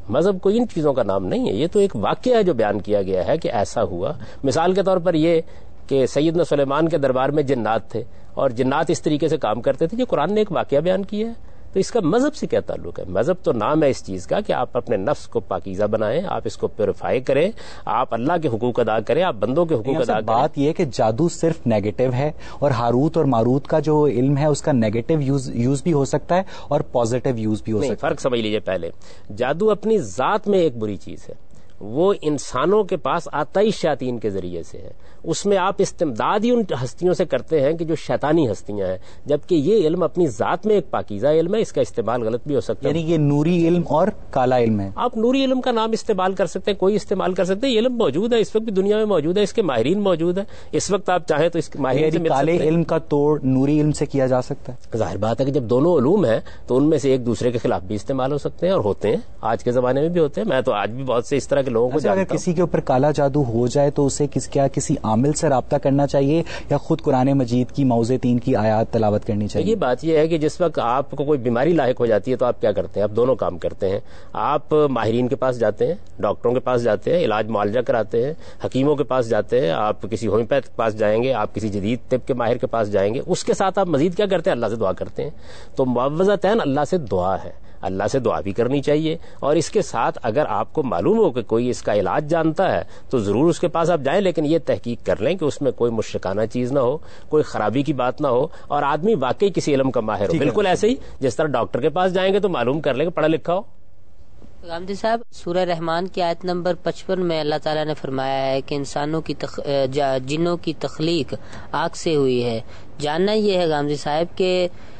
مذہب کوئی ان چیزوں کا نام نہیں ہے، یہ تو ایک واقعہ ہے جو بیان کیا گیا ہے کہ ایسا ہوا. مثال کے طور پر یہ کہ سیدنا سلیمان کے دربار میں جنات تھے اور جنات اس طریقے سے کام کرتے تھے، یہ قرآن نے ایک واقعہ بیان کیا ہے. تو اس کا مذہب سے کیا تعلق ہے؟ مذہب تو نام ہے اس چیز کا کہ آپ اپنے نفس کو پاکیزہ بنائیں، آپ اس کو پیوریفائی کریں، آپ اللہ کے حقوق ادا کریں، آپ بندوں کے حقوق ادا کریں. بات یہ ہے کہ جادو صرف نیگیٹو ہے، اور ہاروت اور ماروت کا جو علم ہے اس کا نیگیٹو یوز بھی ہو سکتا ہے اور پازیٹو یوز بھی ہو سکتا ہے. فرق سمجھ لیجیے. پہلے جادو اپنی ذات میں ایک بری چیز ہے، وہ انسانوں کے پاس آتا ہی شیاطین کے ذریعے سے ہے. اس میں آپ استمداد ہی ان ہستیوں سے کرتے ہیں کہ جو شیطانی ہستیاں ہیں، جبکہ یہ علم اپنی ذات میں ایک پاکیزہ علم ہے. اس کا استعمال غلط بھی ہو سکتا ہے. یعنی یہ نوری علم اور کالا علم ہے. آپ نوری علم کا نام استعمال کر سکتے ہیں، کوئی استعمال کر سکتے ہیں. یہ علم موجود ہے، اس وقت بھی دنیا میں موجود ہے، اس کے ماہرین موجود ہیں. اس وقت آپ چاہیں تو اس کے ماہرین سے مل سکتے ہیں. کالے علم کا توڑ نوری علم سے کیا جا سکتا ہے. ظاہر بات ہے کہ جب دونوں علوم ہیں تو ان میں سے ایک دوسرے کے خلاف بھی استعمال ہو سکتے ہیں، اور ہوتے ہیں، آج کے زمانے میں بھی ہوتے ہیں. میں تو آج بھی بہت سے اس طرح کے لوگوں کو جانتا ہوں. کسی کے اوپر کالا جادو ہو جائے تو اسے کسی عامل سے رابطہ کرنا چاہیے یا خود قرآن مجید کی موضع 3 کی آیات تلاوت کرنی چاہیے؟ یہ بات یہ ہے کہ جس وقت آپ کو کوئی بیماری لاحق ہو جاتی ہے تو آپ کیا کرتے ہیں؟ آپ دونوں کام کرتے ہیں. آپ ماہرین کے پاس جاتے ہیں، ڈاکٹروں کے پاس جاتے ہیں، علاج معالجہ کراتے ہیں، حکیموں کے پاس جاتے ہیں، آپ کسی ہومیوپیتھ کے پاس جائیں گے، آپ کسی جدید طب کے ماہر کے پاس جائیں گے. اس کے ساتھ آپ مزید کیا کرتے ہیں؟ اللہ سے دعا کرتے ہیں. تو معوذتین اللہ سے دعا ہے، اللہ سے دعا بھی کرنی چاہیے. اور اس کے ساتھ اگر آپ کو معلوم ہو کہ کوئی اس کا علاج جانتا ہے تو ضرور اس کے پاس آپ جائیں، لیکن یہ تحقیق کر لیں کہ اس میں کوئی مشرکانہ چیز نہ ہو، کوئی خرابی کی بات نہ ہو، اور آدمی واقعی کسی علم کا ماہر ہو. بالکل ایسے ہی جس طرح ڈاکٹر کے پاس جائیں گے تو معلوم کر لیں کہ پڑھا لکھا ہو. غامدی صاحب، سورہ رحمان کی آیت نمبر 55 میں اللہ تعالیٰ نے فرمایا ہے کہ انسانوں کی جنوں کی تخلیق آگ سے ہوئی ہے. جاننا یہ ہے غامدی صاحب کہ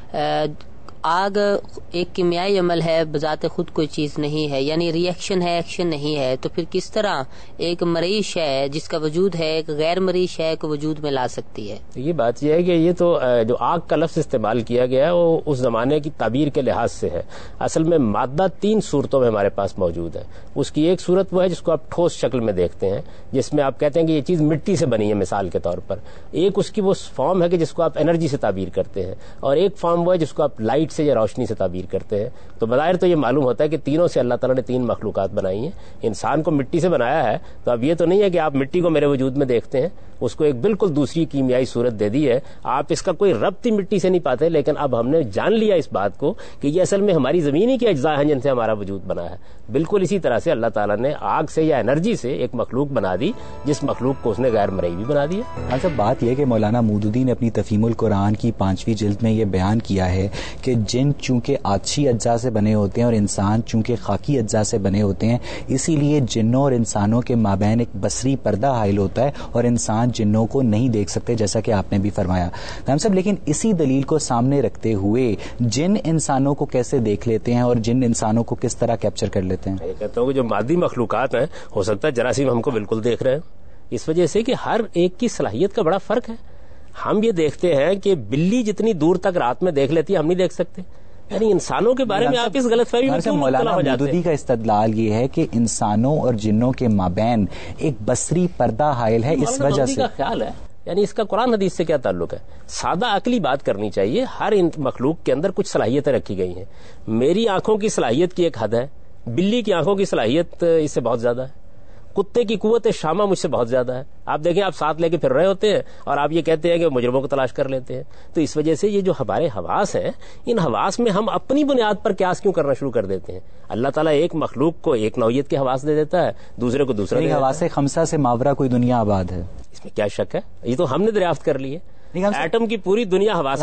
آگ ایک کیمیائی عمل ہے، بذات خود کوئی چیز نہیں ہے، یعنی ری ایکشن ہے، ایکشن نہیں ہے. تو پھر کس طرح ایک مرئی شے جس کا وجود ہے ایک غیر مرئی شے کو وجود میں لا سکتی ہے؟ یہ بات یہ ہے کہ یہ تو جو آگ کا لفظ استعمال کیا گیا ہے وہ اس زمانے کی تعبیر کے لحاظ سے ہے. اصل میں مادہ 3 صورتوں میں ہمارے پاس موجود ہے. اس کی ایک صورت وہ ہے جس کو آپ ٹھوس شکل میں دیکھتے ہیں، جس میں آپ کہتے ہیں کہ یہ چیز مٹی سے بنی ہے مثال کے طور پر. ایک اس کی وہ فارم ہے کہ جس کو آپ انرجی سے تعبیر کرتے ہیں، اور ایک فارم وہ ہے جس کو آپ لائٹ سے یا روشنی سے تعبیر کرتے ہیں. تو بظاہر تو یہ معلوم ہوتا ہے کہ تینوں سے اللہ تعالیٰ نے 3 مخلوقات بنائی ہیں. انسان کو مٹی سے بنایا ہے تو اب یہ تو نہیں ہے کہ آپ مٹی کو میرے وجود میں دیکھتے ہیں، اس کو ایک بالکل دوسری کیمیائی صورت دے دی ہے. آپ اس کا کوئی ربط ہی مٹی سے نہیں پاتے، لیکن اب ہم نے جان لیا اس بات کو کہ یہ اصل میں ہماری زمینی کے اجزاء ہیں جن سے ہمارا وجود بنا ہے. بالکل اسی طرح سے اللہ تعالیٰ نے آگ سے یا انرجی سے ایک مخلوق بنا دی، جس مخلوق کو اس نے غیر مرئی بھی بنا دیا. اچھا، بات یہ کہ مولانا مودودی نے اپنی تفہیم القرآن کی 5ویں جلد میں یہ بیان کیا ہے کہ جن چونکہ آتشی اجزاء سے بنے ہوتے ہیں اور انسان چونکہ خاکی اجزاء سے بنے ہوتے ہیں، اسی لیے جنوں اور انسانوں کے مابین ایک بصری پردہ حائل ہوتا ہے اور انسان جنوں کو نہیں دیکھ سکتے، جیسا کہ آپ نے بھی فرمایا غام صاحب. لیکن اسی دلیل کو سامنے رکھتے ہوئے جن انسانوں کو کیسے دیکھ لیتے ہیں اور جن انسانوں کو کس طرح کیپچر کر لیتے ہیں؟ میں کہتا ہوں کہ جو مادی مخلوقات ہیں، ہو سکتا ہے جراثیم ہم کو بالکل دیکھ رہے ہیں، اس وجہ سے کہ ہر ایک کی صلاحیت کا بڑا فرق ہے. ہم یہ دیکھتے ہیں کہ بلی جتنی دور تک رات میں دیکھ لیتی ہے، ہم نہیں دیکھ سکتے. یعنی انسانوں کے بارے میں آپ اس غلط فہمی میں کیوں مبتلا ہو جاتے ہیں؟ مودودی کا استدلال یہ ہے کہ انسانوں اور جنوں کے مابین ایک بصری پردہ حائل ہے. اس وجہ سے کا خیال ہے، یعنی اس کا قرآن حدیث سے کیا تعلق ہے؟ سادہ عقلی بات کرنی چاہیے. ہر مخلوق کے اندر کچھ صلاحیتیں رکھی گئی ہیں. میری آنکھوں کی صلاحیت کی ایک حد ہے، بلی کی آنکھوں کی صلاحیت اس سے بہت زیادہ ہے، کتے کی قوت شامہ مجھ سے بہت زیادہ ہے. آپ دیکھیں، آپ ساتھ لے کے پھر رہے ہوتے ہیں اور آپ یہ کہتے ہیں کہ مجرموں کو تلاش کر لیتے ہیں. تو اس وجہ سے یہ جو ہمارے حواس ہیں، ان حواس میں ہم اپنی بنیاد پر قیاس کیوں کرنا شروع کر دیتے ہیں؟ اللہ تعالیٰ ایک مخلوق کو ایک نوعیت کے حواس دے دیتا ہے، دوسرے کو دوسرا. حواس خمسہ سے ماورا کوئی دنیا آباد ہے، اس میں کیا شک ہے؟ یہ تو ہم نے دریافت کر لی ہے. ایٹم کی پوری دنیا حواس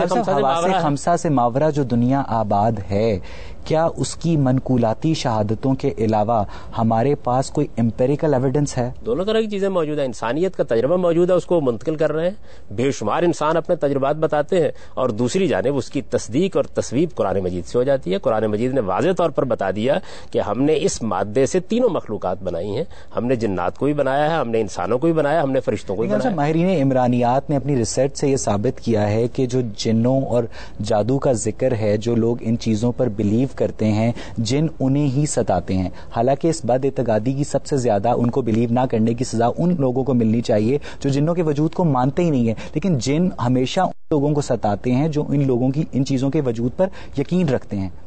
خمسہ سے ماورا جو دنیا آباد ہے، کیا اس کی منقولاتی شہادتوں کے علاوہ ہمارے پاس کوئی امپیریکل ایویڈنس ہے؟ دونوں طرح کی چیزیں موجود ہیں. انسانیت کا تجربہ موجود ہے، اس کو منتقل کر رہے ہیں. بے شمار انسان اپنے تجربات بتاتے ہیں، اور دوسری جانب اس کی تصدیق اور تصویب قرآن مجید سے ہو جاتی ہے. قرآن مجید نے واضح طور پر بتا دیا کہ ہم نے اس مادے سے 3 مخلوقات بنائی ہیں. ہم نے جنات کو بھی بنایا ہے، ہم نے انسانوں کو بھی بنایا، ہم نے فرشتوں کو بھی بنایا. ماہرین عمرانیات نے اپنی ریسرچ سے یہ ثابت کیا ہے کہ جو جنوں اور جادو کا ذکر ہے، جو لوگ ان چیزوں پر بلیو کرتے ہیں، جن انہیں ہی ستاتے ہیں. حالانکہ اس بد اعتقادی کی سب سے زیادہ ان کو بلیو نہ کرنے کی سزا ان لوگوں کو ملنی چاہیے جو جنوں کے وجود کو مانتے ہی نہیں ہیں، لیکن جن ہمیشہ ان لوگوں کو ستاتے ہیں جو ان لوگوں کی ان چیزوں کے وجود پر یقین رکھتے ہیں.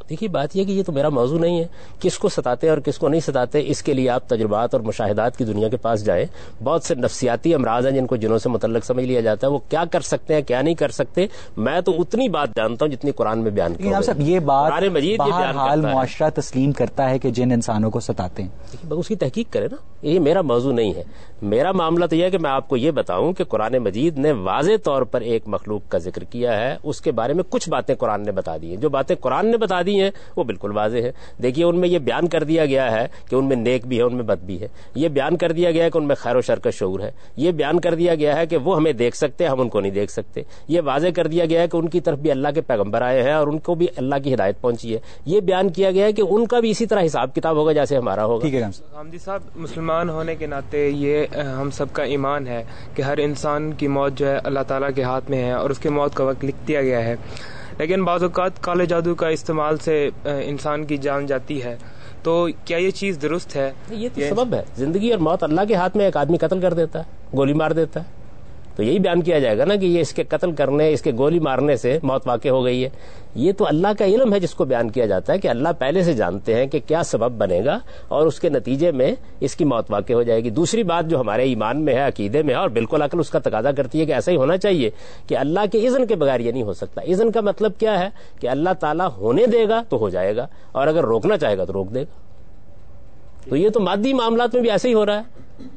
دیکھیے بات یہ کہ یہ تو میرا موضوع نہیں ہے، کس کو ستاتے اور کس کو نہیں ستاتے اس کے لیے آپ تجربات اور مشاہدات کی دنیا کے پاس جائیں. بہت سے نفسیاتی امراض ہیں جن کو جنوں سے متعلق سمجھ لیا جاتا ہے، وہ کیا کر سکتے ہیں کیا نہیں کر سکتے. میں تو اتنی بات جانتا ہوں جتنی قرآن میں بیان کی ہے. یہ بات قرآن مجید بہرحال معاشرہ تسلیم کرتا ہے کہ جن انسانوں کو ستاتے ہیں، اس کی تحقیق کرے نا. یہ میرا موضوع نہیں ہے. میرا معاملہ تو یہ ہے کہ میں آپ کو یہ بتاؤں کہ قرآن مجید نے واضح طور پر ایک مخلوق کا ذکر کیا ہے، اس کے بارے میں کچھ باتیں قرآن نے بتا دی ہیں. جو باتیں قرآن نے بتا دی ہیں وہ بالکل واضح ہے. دیکھیے ان میں یہ بیان کر دیا گیا ہے کہ ان میں نیک بھی ہے، ان میں بد بھی ہے. یہ بیان کر دیا گیا ہے کہ ان میں خیر و شر کا شعور ہے. یہ بیان کر دیا گیا ہے کہ وہ ہمیں دیکھ سکتے ہیں، ہم ان کو نہیں دیکھ سکتے. یہ واضح کر دیا گیا ہے کہ ان کی طرف بھی اللہ کے پیغمبر آئے ہیں اور ان کو بھی اللہ کی ہدایت پہنچی ہے. یہ بیان کیا گیا ہے کہ ان کا بھی اسی طرح حساب کتاب ہوگا جیسے ہمارا ہوگا. ٹھیک ہے حامدی صاحب، مسلمان ہونے کے ناطے یہ ہم سب کا ایمان ہے کہ ہر انسان کی موت جو ہے اللہ تعالیٰ کے ہاتھ میں ہے اور اس کے موت کا وقت لکھ دیا گیا ہے. لیکن بعض اوقات کالے جادو کا استعمال سے انسان کی جان جاتی ہے، تو کیا یہ چیز درست ہے؟ یہ تو سبب ہے. زندگی اور موت اللہ کے ہاتھ میں. ایک آدمی قتل کر دیتا ہے، گولی مار دیتا ہے، تو یہی بیان کیا جائے گا نا کہ یہ اس کے قتل کرنے، اس کے گولی مارنے سے موت واقع ہو گئی ہے. یہ تو اللہ کا علم ہے جس کو بیان کیا جاتا ہے کہ اللہ پہلے سے جانتے ہیں کہ کیا سبب بنے گا اور اس کے نتیجے میں اس کی موت واقع ہو جائے گی. دوسری بات جو ہمارے ایمان میں ہے، عقیدے میں ہے، اور بالکل عقل اس کا تقاضا کرتی ہے کہ ایسا ہی ہونا چاہیے کہ اللہ کے اذن کے بغیر یہ نہیں ہو سکتا. اذن کا مطلب کیا ہے کہ اللہ تعالیٰ ہونے دے گا تو ہو جائے گا، اور اگر روکنا چاہے گا تو روک دے گا. تو یہ تو مادی معاملات میں بھی ایسے ہی ہو رہا ہے.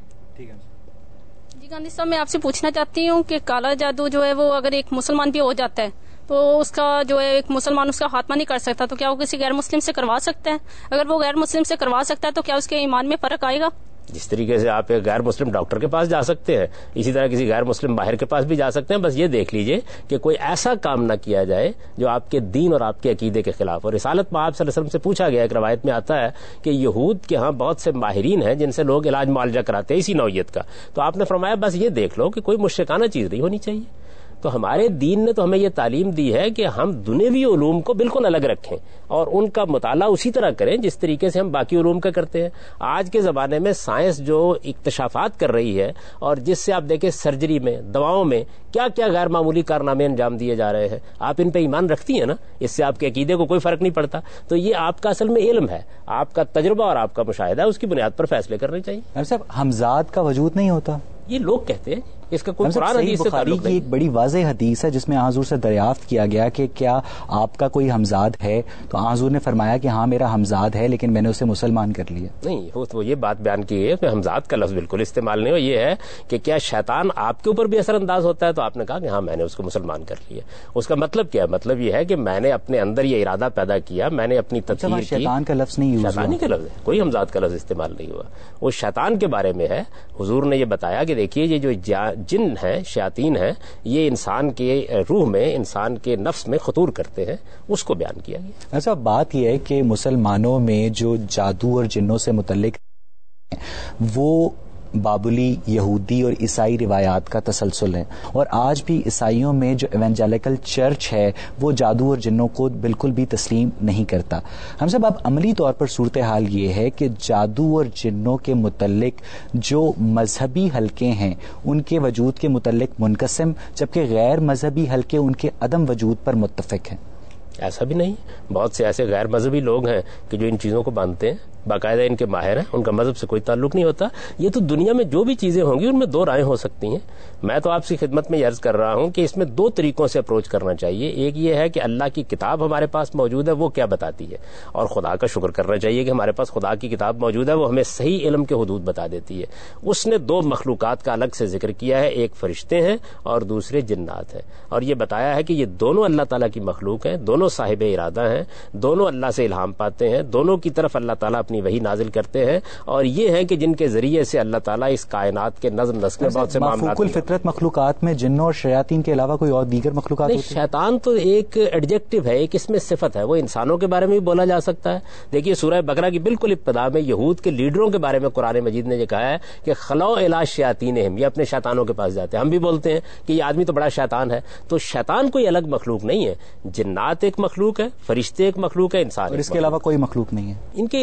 جی گاندھی صاحب، میں آپ سے پوچھنا چاہتی ہوں کہ کالا جادو جو ہے وہ اگر ایک مسلمان بھی ہو جاتا ہے تو اس کا جو ہے ایک مسلمان اس کا خاتمہ نہیں کر سکتا، تو کیا وہ کسی غیر مسلم سے کروا سکتا ہے؟ اگر وہ غیر مسلم سے کروا سکتا ہے تو کیا اس کے ایمان میں فرق آئے گا؟ جس طریقے سے آپ ایک غیر مسلم ڈاکٹر کے پاس جا سکتے ہیں، اسی طرح کسی غیر مسلم ماہر کے پاس بھی جا سکتے ہیں. بس یہ دیکھ لیجئے کہ کوئی ایسا کام نہ کیا جائے جو آپ کے دین اور آپ کے عقیدے کے خلاف. اور رسالت میں آپ صلی اللہ علیہ وسلم سے پوچھا گیا، ایک روایت میں آتا ہے کہ یہود کے ہاں بہت سے ماہرین ہیں جن سے لوگ علاج معالجہ کراتے ہیں اسی نوعیت کا. تو آپ نے فرمایا بس یہ دیکھ لو کہ کوئی مشرکانہ چیز نہیں ہونی چاہیے. تو ہمارے دین نے تو ہمیں یہ تعلیم دی ہے کہ ہم دنیوی علوم کو بالکل الگ رکھیں اور ان کا مطالعہ اسی طرح کریں جس طریقے سے ہم باقی علوم کا کرتے ہیں. آج کے زمانے میں سائنس جو اکتشافات کر رہی ہے اور جس سے آپ دیکھیں سرجری میں، دواؤں میں کیا کیا غیر معمولی کارنامے انجام دیے جا رہے ہیں، آپ ان پہ ایمان رکھتی ہیں نا؟ اس سے آپ کے عقیدے کو کوئی فرق نہیں پڑتا. تو یہ آپ کا اصل میں علم ہے، آپ کا تجربہ اور آپ کا مشاہدہ ہے، اس کی بنیاد پر فیصلے کرنے چاہیے. صاحب ہمزاد کا وجود نہیں ہوتا، یہ لوگ کہتے ہیں. اس کا کوئی قرآن حدیث سے تعلق نہیں. ایک بڑی واضح حدیث ہے جس میں حضور سے دریافت کیا گیا کہ کیا آپ کا کوئی ہمزاد ہے، تو حضور نے فرمایا کہ ہاں میرا ہمزاد ہے لیکن میں نے اسے مسلمان کر لیا. نہیں، وہ یہ بات بیان کی ہے کہ ہمزاد کا لفظ بالکل استعمال نہیں ہو. یہ ہے کہ کیا شیطان آپ کے اوپر بھی اثر انداز ہوتا ہے؟ تو آپ نے کہا کہ ہاں میں نے اس کو مسلمان کر لیا. اس کا مطلب کیا ہے؟ مطلب یہ ہے کہ میں نے اپنے اندر یہ ارادہ پیدا کیا، میں نے اپنی تدبیر کی. شیطان کا لفظ نہیں، شیطانی کا لفظ ہے، کوئی ہمزاد کا لفظ استعمال نہیں ہوا. وہ شیطان کے بارے میں ہے. حضور نے یہ بتایا کہ دیکھیے یہ جو جن ہیں، شیاطین ہیں، یہ انسان کے روح میں، انسان کے نفس میں خطور کرتے ہیں، اس کو بیان کیا گیا. ایسا بات یہ ہے کہ مسلمانوں میں جو جادو اور جنوں سے متعلق وہ بابلی، یہودی اور عیسائی روایات کا تسلسل ہے، اور آج بھی عیسائیوں میں جو ایونجیلیکل چرچ ہے وہ جادو اور جنوں کو بالکل بھی تسلیم نہیں کرتا. ہم سب اب عملی طور پر صورتحال یہ ہے کہ جادو اور جنوں کے متعلق جو مذہبی حلقے ہیں ان کے وجود کے متعلق منقسم، جبکہ غیر مذہبی حلقے ان کے عدم وجود پر متفق ہیں. ایسا بھی نہیں. بہت سے ایسے غیر مذہبی لوگ ہیں کہ جو ان چیزوں کو مانتے ہیں، باقاعدہ ان کے ماہر ہیں، ان کا مذہب سے کوئی تعلق نہیں ہوتا. یہ تو دنیا میں جو بھی چیزیں ہوں گی ان میں دو رائے ہو سکتی ہیں. میں تو آپ کی خدمت میں عرض کر رہا ہوں کہ اس میں دو طریقوں سے اپروچ کرنا چاہیے. ایک یہ ہے کہ اللہ کی کتاب ہمارے پاس موجود ہے، وہ کیا بتاتی ہے، اور خدا کا شکر کرنا چاہیے کہ ہمارے پاس خدا کی کتاب موجود ہے، وہ ہمیں صحیح علم کے حدود بتا دیتی ہے. اس نے دو مخلوقات کا الگ سے ذکر کیا ہے، ایک فرشتے ہیں اور دوسرے جنات ہیں، اور یہ بتایا ہے کہ یہ دونوں اللہ تعالیٰ کی مخلوق ہیں، دونوں صاحب ارادہ ہیں، دونوں اللہ سے الہام پاتے ہیں، دونوں کی طرف اللہ تعالیٰ اپنی وحی نازل کرتے ہیں، اور یہ ہے کہ جن کے ذریعے سے اللہ تعالیٰ اس کائنات کے نظم نسق میں بہت سے معاملات. الفطرت مخلوقات میں جنوں اور شیاطین کے علاوہ کوئی اور دیگر مخلوقات ہوتی ہیں؟ شیطان تو ایک ایڈجیکٹو ہے، ایک اس میں صفت ہے، وہ انسانوں کے بارے میں بھی بولا جا سکتا ہے. دیکھیے سورہ بقرہ کی بالکل ابتدا میں یہود کے لیڈروں کے بارے میں قرآن مجید نے یہ کہا ہے کہ خلو الی شیاطینہم، یہ اپنے شیطانوں کے پاس جاتے ہیں. ہم بھی بولتے ہیں کہ یہ آدمی تو بڑا شیطان ہے. تو شیطان کوئی الگ مخلوق نہیں ہے. جنات ایک مخلوق ہے، فرشتے ایک مخلوق ہے، انسان. اور اس کے علاوہ کوئی مخلوق نہیں ہے. ان کے علاوہ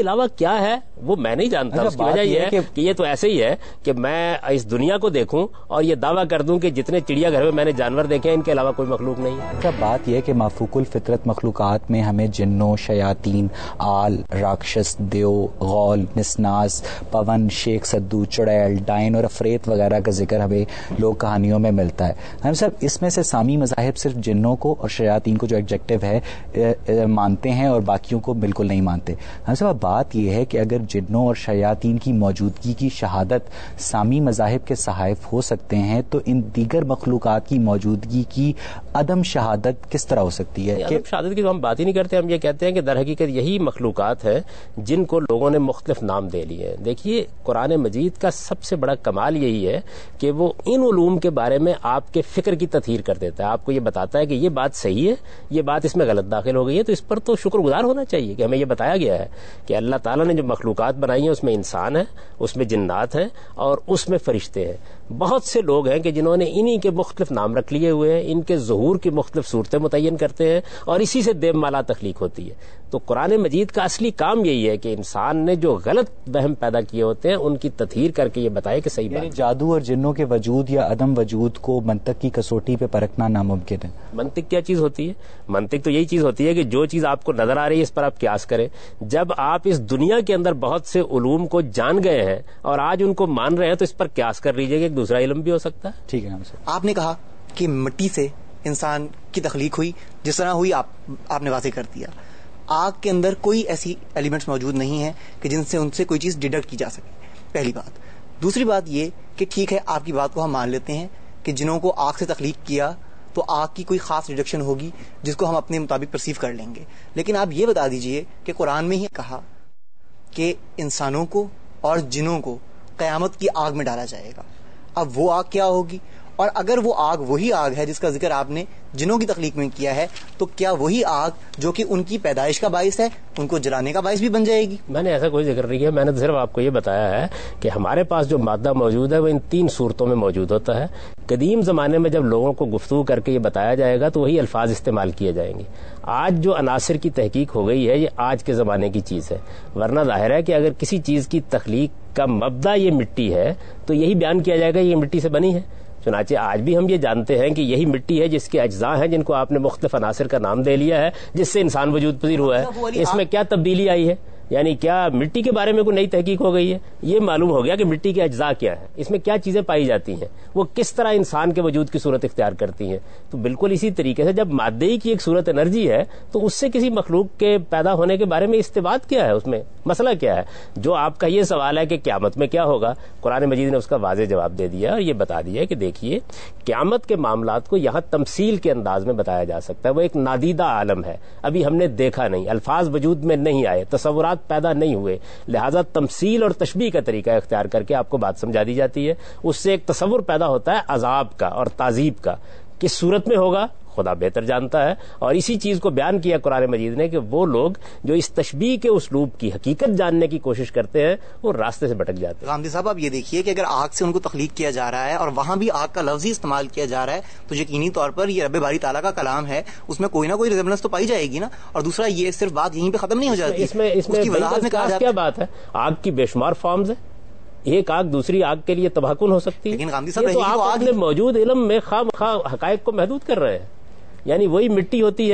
کیا ہے وہ میں نہیں جانتا. اس کی وجہ یہ ہے کہ یہ تو ایسے ہی ہے کہ میں اس دنیا کو دیکھوں اور یہ دعویٰ کر دوں کہ جتنے چڑیا گھر میں نے جانور دیکھے ہیں ان کے علاوہ کوئی مخلوق نہیں ہے. اچھا بات یہ ہے کہ مافوق الفطرت مخلوقات میں ہمیں جنوں، شیاطین، آل، راکشس، دیو، غول، نسناس، پون، شیخ سدو، چڑیل، ڈائن اور افریت وغیرہ کا ذکر ہمیں لوگ کہانیوں میں ملتا ہے. ہم سب اس میں سے سامی مذاہب صرف جنوں کو اور شیاطین کو جو ایڈجیکٹو ہے مانتے ہیں اور باقیوں کو بالکل نہیں مانتے. ہم سب بات یہ ہے کہ اگر جنوں اور شیاطین کی موجودگی کی شہادت سامی مذاہب کے صحائف ہو سکتے ہیں تو ان دیگر مخلوقات کی موجودگی کی عدم شہادت کس طرح ہو سکتی ہے؟ عدم شہادت کی تو ہم بات ہی نہیں کرتے. ہم یہ کہتے ہیں کہ در حقیقت یہی مخلوقات ہیں جن کو لوگوں نے مختلف نام دے لیے ہیں. دیکھیے قرآن مجید کا سب سے بڑا کمال یہی ہے کہ وہ ان علوم کے بارے میں آپ کے فکر کی تطہیر کر دیتا ہے. آپ کو یہ بتاتا ہے کہ یہ بات صحیح ہے, یہ بات اس میں غلط داخل ہو گئی ہے, تو اس پر تو شکر گزار ہونا چاہیے کہ ہمیں یہ بتایا گیا ہے کہ اللہ تعالیٰ نے جو مخلوقات بنائی ہیں اس میں انسان ہے, اس میں جنات ہیں اور اس میں فرشتے ہیں. بہت سے لوگ ہیں کہ جنہوں نے انہی کے مختلف نام رکھ لیے ہوئے ہیں, ان کے ظہور کی مختلف صورتیں متعین کرتے ہیں اور اسی سے دیو مالا تخلیق ہوتی ہے. تو قرآن مجید کا اصلی کام یہی ہے کہ انسان نے جو غلط وہم پیدا کیے ہوتے ہیں ان کی تطہیر کر کے یہ بتائے کہ صحیح بات. جادو اور جنوں کے وجود یا عدم وجود کو منطق کی کسوٹی پہ پرکھنا ناممکن ہے. منطق کیا چیز ہوتی ہے؟ منطق تو یہی چیز ہوتی ہے کہ جو چیز آپ کو نظر آ رہی ہے اس پر آپ قیاس کریں. جب آپ اس دنیا کے اندر بہت سے علوم کو جان گئے ہیں اور آج ان کو مان رہے ہیں تو اس پر قیاس کر لیجیے کہ ایک دوسرا علم بھی ہو سکتا ہے. ٹھیک ہے. آپ نے کہا کہ مٹی سے انسان کی تخلیق ہوئی, جس طرح ہوئی آپ نے واضح کر دیا. آگ کے اندر کوئی ایسی ایلیمنٹس موجود نہیں ہیں کہ جن سے ان سے کوئی چیز ڈیڈکٹ کی جا سکے, پہلی بات. دوسری بات یہ کہ ٹھیک ہے آپ کی بات کو ہم مان لیتے ہیں کہ جنوں کو آگ سے تخلیق کیا تو آگ کی کوئی خاص ریڈکشن ہوگی جس کو ہم اپنے مطابق پرسیو کر لیں گے. لیکن آپ یہ بتا دیجئے کہ قرآن میں ہی کہا کہ انسانوں کو اور جنوں کو قیامت کی آگ میں ڈالا جائے گا. اب وہ آگ کیا ہوگی, اور اگر وہ آگ وہی آگ ہے جس کا ذکر آپ نے جنوں کی تخلیق میں کیا ہے تو کیا وہی آگ جو کہ ان کی پیدائش کا باعث ہے ان کو جلانے کا باعث بھی بن جائے گی؟ میں نے ایسا کوئی ذکر نہیں کیا. میں نے صرف آپ کو یہ بتایا ہے کہ ہمارے پاس جو مادہ موجود ہے وہ ان 3 صورتوں میں موجود ہوتا ہے. قدیم زمانے میں جب لوگوں کو گفتگو کر کے یہ بتایا جائے گا تو وہی الفاظ استعمال کیے جائیں گے. آج جو عناصر کی تحقیق ہو گئی ہے یہ آج کے زمانے کی چیز ہے, ورنہ ظاہر ہے کہ اگر کسی چیز کی تخلیق کا مبدا یہ مٹی ہے تو یہی بیان کیا جائے گا یہ مٹی سے بنی ہے. چنانچہ آج بھی ہم یہ جانتے ہیں کہ یہی مٹی ہے جس کے اجزاء ہیں جن کو آپ نے مختلف عناصر کا نام دے لیا ہے جس سے انسان وجود پذیر ہوا ہے. اس میں کیا تبدیلی آئی ہے؟ یعنی کیا مٹی کے بارے میں کوئی نئی تحقیق ہو گئی ہے؟ یہ معلوم ہو گیا کہ مٹی کے اجزاء کیا ہیں, اس میں کیا چیزیں پائی جاتی ہیں, وہ کس طرح انسان کے وجود کی صورت اختیار کرتی ہیں. تو بالکل اسی طریقے سے جب مادے کی ایک صورت انرجی ہے تو اس سے کسی مخلوق کے پیدا ہونے کے بارے میں استبات کیا ہے, اس میں مسئلہ کیا ہے؟ جو آپ کا یہ سوال ہے کہ قیامت میں کیا ہوگا, قرآن مجید نے اس کا واضح جواب دے دیا اور یہ بتا دیا کہ دیکھیے قیامت کے معاملات کو یہاں تمثیل کے انداز میں بتایا جا سکتا ہے. وہ ایک نادیدہ عالم ہے, ابھی ہم نے دیکھا نہیں, الفاظ وجود میں نہیں آئے, تصورات پیدا نہیں ہوئے, لہذا تمثیل اور تشبیہ کا طریقہ اختیار کر کے آپ کو بات سمجھا دی جاتی ہے. اس سے ایک تصور پیدا ہوتا ہے عذاب کا اور تعذیب کا. کس صورت میں ہوگا خدا بہتر جانتا ہے, اور اسی چیز کو بیان کیا قرآن مجید نے کہ وہ لوگ جو اس تشبیہ کے اسلوب کی حقیقت جاننے کی کوشش کرتے ہیں وہ راستے سے بھٹک جاتے ہیں. غامدی صاحب آپ یہ دیکھیے کہ اگر آگ سے ان کو تخلیق کیا جا رہا ہے اور وہاں بھی آگ کا لفظ ہی استعمال کیا جا رہا ہے تو یقینی طور پر یہ رب باری تعالیٰ کا کلام ہے, اس میں کوئی نہ کوئی ریزمبلنس تو پائی جائے گی نا. اور دوسرا یہ صرف بات یہیں پہ ختم نہیں ہو جاتی, اس میں کیا بات ہے, آگ کی بے شمار فارمز ہے, ایک آگ دوسری آگ کے لیے تباکن ہو سکتی ہے. لیکن غامدی صاحب تو آپ اپنے موجود علم میں خواہ حقائق کو محدود کر رہے ہیں. یعنی وہی مٹی ہوتی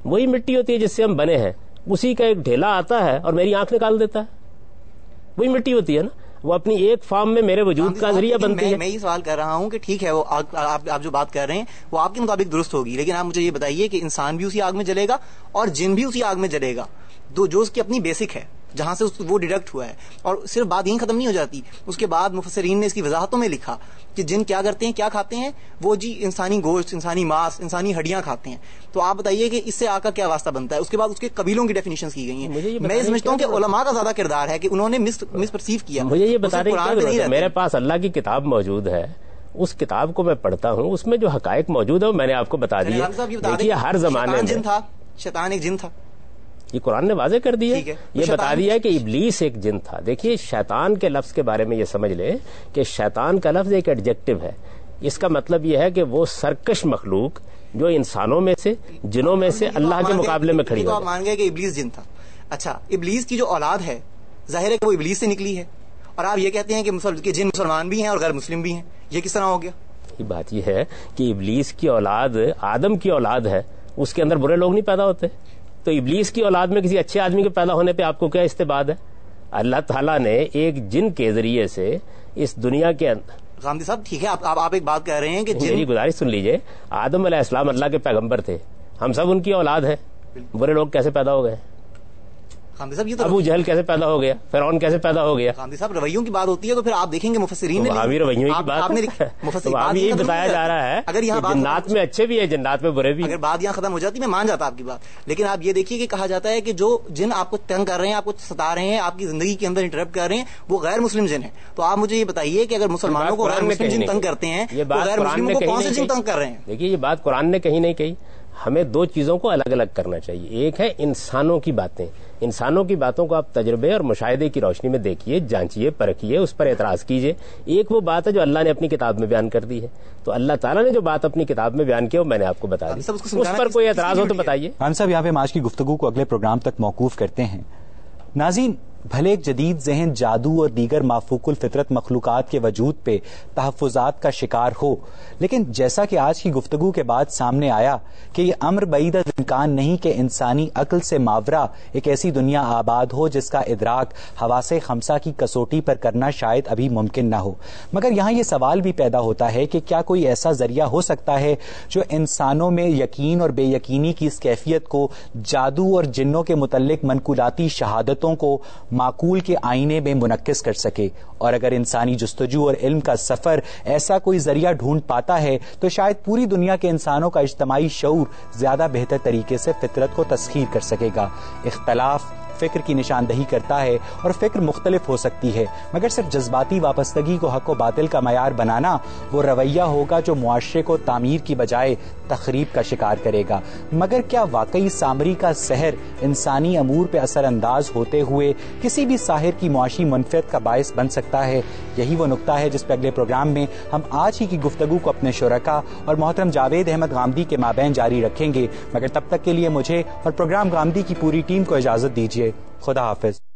ہے جس سے ہم بنے ہیں, اسی کا ایک ڈھیلا آتا ہے اور میری آنکھ نکال دیتا ہے, وہی مٹی ہوتی ہے نا, وہ اپنی ایک فارم میں میرے وجود کا ذریعہ بنتی ہے. میں یہ سوال کر رہا ہوں کہ ٹھیک ہے وہ آپ جو بات کر رہے ہیں وہ آپ کے مطابق درست ہوگی, لیکن آپ مجھے یہ بتائیے کہ انسان بھی اسی آگ میں جلے گا اور جن بھی اسی آگ میں جلے گا, جو اس کی اپنی بیسک ہے جہاں سے وہ ڈیڈکٹ ہوا ہے. اور صرف بات یہیں ختم نہیں ہو جاتی, اس کے بعد مفسرین نے اس کی وضاحتوں میں لکھا کہ جن کیا کرتے ہیں, کیا کھاتے ہیں, وہ جی انسانی گوشت, انسانی ماس, انسانی ہڈیاں کھاتے ہیں. تو آپ بتائیے کہ اس سے آگ کا کیا واسطہ بنتا ہے؟ اس کے بعد اس کے قبیلوں کی ڈیفینیشنز کی گئی ہیں. میں سمجھتا ہوں کہ علماء کا زیادہ کردار ہے کہ انہوں نے مس پرسیو کیا. مجھے یہ بتانے کی ضرورت ہے, میرے پاس اللہ کی کتاب موجود ہے, اس کتاب کو میں پڑھتا ہوں, اس میں جو حقائق موجود ہے وہ میں نے آپ کو بتا دیا. دیکھیے ہر زمانے میں شیطان ایک جن تھا, یہ قرآن نے واضح کر دیا, یہ بتا دیا کہ ابلیس ایک جن تھا. دیکھیے شیطان کے لفظ کے بارے میں یہ سمجھ لیں کہ شیطان کا لفظ ایک ایڈجیکٹو ہے. اس کا مطلب یہ ہے کہ وہ سرکش مخلوق جو انسانوں میں سے, جنوں میں سے اللہ کے مقابلے میں کھڑی ہو. آپ مان گئے کہ ابلیس جن تھا. اچھا, ابلیس کی جو اولاد ہے ظاہر ہے کہ وہ ابلیس سے نکلی ہے، اور آپ یہ کہتے ہیں کہ جن مسلمان بھی ہیں اور غیر مسلم بھی ہیں. یہ کس طرح ہو گیا؟ بات یہ ہے کہ ابلیس کی اولاد آدم کی اولاد ہے، اس کے اندر برے لوگ نہیں پیدا ہوتے، تو ابلیس کی اولاد میں کسی اچھے آدمی کے پیدا ہونے پہ آپ کو کیا استباد ہے؟ اللہ تعالیٰ نے ایک جن کے ذریعے سے اس دنیا کے غامدی صاحب ٹھیک ہے، آپ ایک بات کہہ رہے ہیں کہ میری گزارش سن لیجئے، آدم علیہ السلام اللہ کے پیغمبر تھے، ہم سب ان کی اولاد ہیں، برے لوگ کیسے پیدا ہو گئے؟ صاحب یہ تو ابو جہل کیسے پیدا ہو گیا؟ فرعون کیسے پیدا ہو گیا؟ غامدی صاحب رویوں کی بات ہوتی ہے تو پھر آپ دیکھیں گے مفسرین نے رویوں کی بات یہی بتایا جا رہا ہے اگر یہاں جنات میں اچھے بھی ہیں، جنات میں برے بھی. اگر بات یہاں ختم ہو جاتی میں مان جاتا آپ کی بات، لیکن آپ یہ دیکھیے کہ کہا جاتا ہے کہ جو جن آپ کو تنگ کر رہے ہیں، آپ کو ستا رہے ہیں، آپ کی زندگی کے اندر انٹرپٹ کر رہے ہیں، وہ غیر مسلم جن ہیں. تو آپ مجھے یہ بتائیے کہ اگر مسلمانوں کو غیر مسلم جن تنگ کرتے ہیں تو غیر مسلموں کو کون سے جن تنگ کر رہے ہیں؟ دیکھیے یہ بات قرآن نے کہیں نہیں کہی. ہمیں دو چیزوں کو الگ الگ کرنا چاہیے. ایک ہے انسانوں کی باتیں، انسانوں کی باتوں کو آپ تجربے اور مشاہدے کی روشنی میں دیکھیے، جانچیے، پرکھیے، اس پر اعتراض کیجیے. ایک وہ بات ہے جو اللہ نے اپنی کتاب میں بیان کر دی ہے، تو اللہ تعالیٰ نے جو بات اپنی کتاب میں بیان کیا وہ میں نے آپ کو بتا دی. اس پر کوئی اعتراض ہو تو بتائیے. ہم صاحب یہاں پہ آج کی گفتگو کو اگلے پروگرام تک موقوف کرتے ہیں. ناظرین، بھلے ایک جدید ذہن جادو اور دیگر مافوق الفطرت مخلوقات کے وجود پہ تحفظات کا شکار ہو، لیکن جیسا کہ آج کی گفتگو کے بعد سامنے آیا کہ یہ امر بعید از امکان نہیں کہ انسانی عقل سے ماورا ایک ایسی دنیا آباد ہو جس کا ادراک حواس خمسہ کی کسوٹی پر کرنا شاید ابھی ممکن نہ ہو. مگر یہاں یہ سوال بھی پیدا ہوتا ہے کہ کیا کوئی ایسا ذریعہ ہو سکتا ہے جو انسانوں میں یقین اور بے یقینی کی اس کیفیت کو جادو اور جنوں کے متعلق منقولاتی شہادتوں کو معقول کے آئینے میں منعکس کر سکے؟ اور اگر انسانی جستجو اور علم کا سفر ایسا کوئی ذریعہ ڈھونڈ پاتا ہے تو شاید پوری دنیا کے انسانوں کا اجتماعی شعور زیادہ بہتر طریقے سے فطرت کو تسخیر کر سکے گا. اختلاف فکر کی نشاندہی کرتا ہے اور فکر مختلف ہو سکتی ہے، مگر صرف جذباتی وابستگی کو حق و باطل کا معیار بنانا وہ رویہ ہوگا جو معاشرے کو تعمیر کی بجائے تخریب کا شکار کرے گا. مگر کیا واقعی سامری کا سحر انسانی امور پہ اثر انداز ہوتے ہوئے کسی بھی ساحر کی معاشی منفعت کا باعث بن سکتا ہے؟ یہی وہ نقطہ ہے جس پہ اگلے پروگرام میں ہم آج ہی کی گفتگو کو اپنے شرکا اور محترم جاوید احمد غامدی کے مابین جاری رکھیں گے. مگر تب تک کے لیے مجھے اور پروگرام غامدی کی پوری ٹیم کو اجازت دیجیے. خدا حافظ.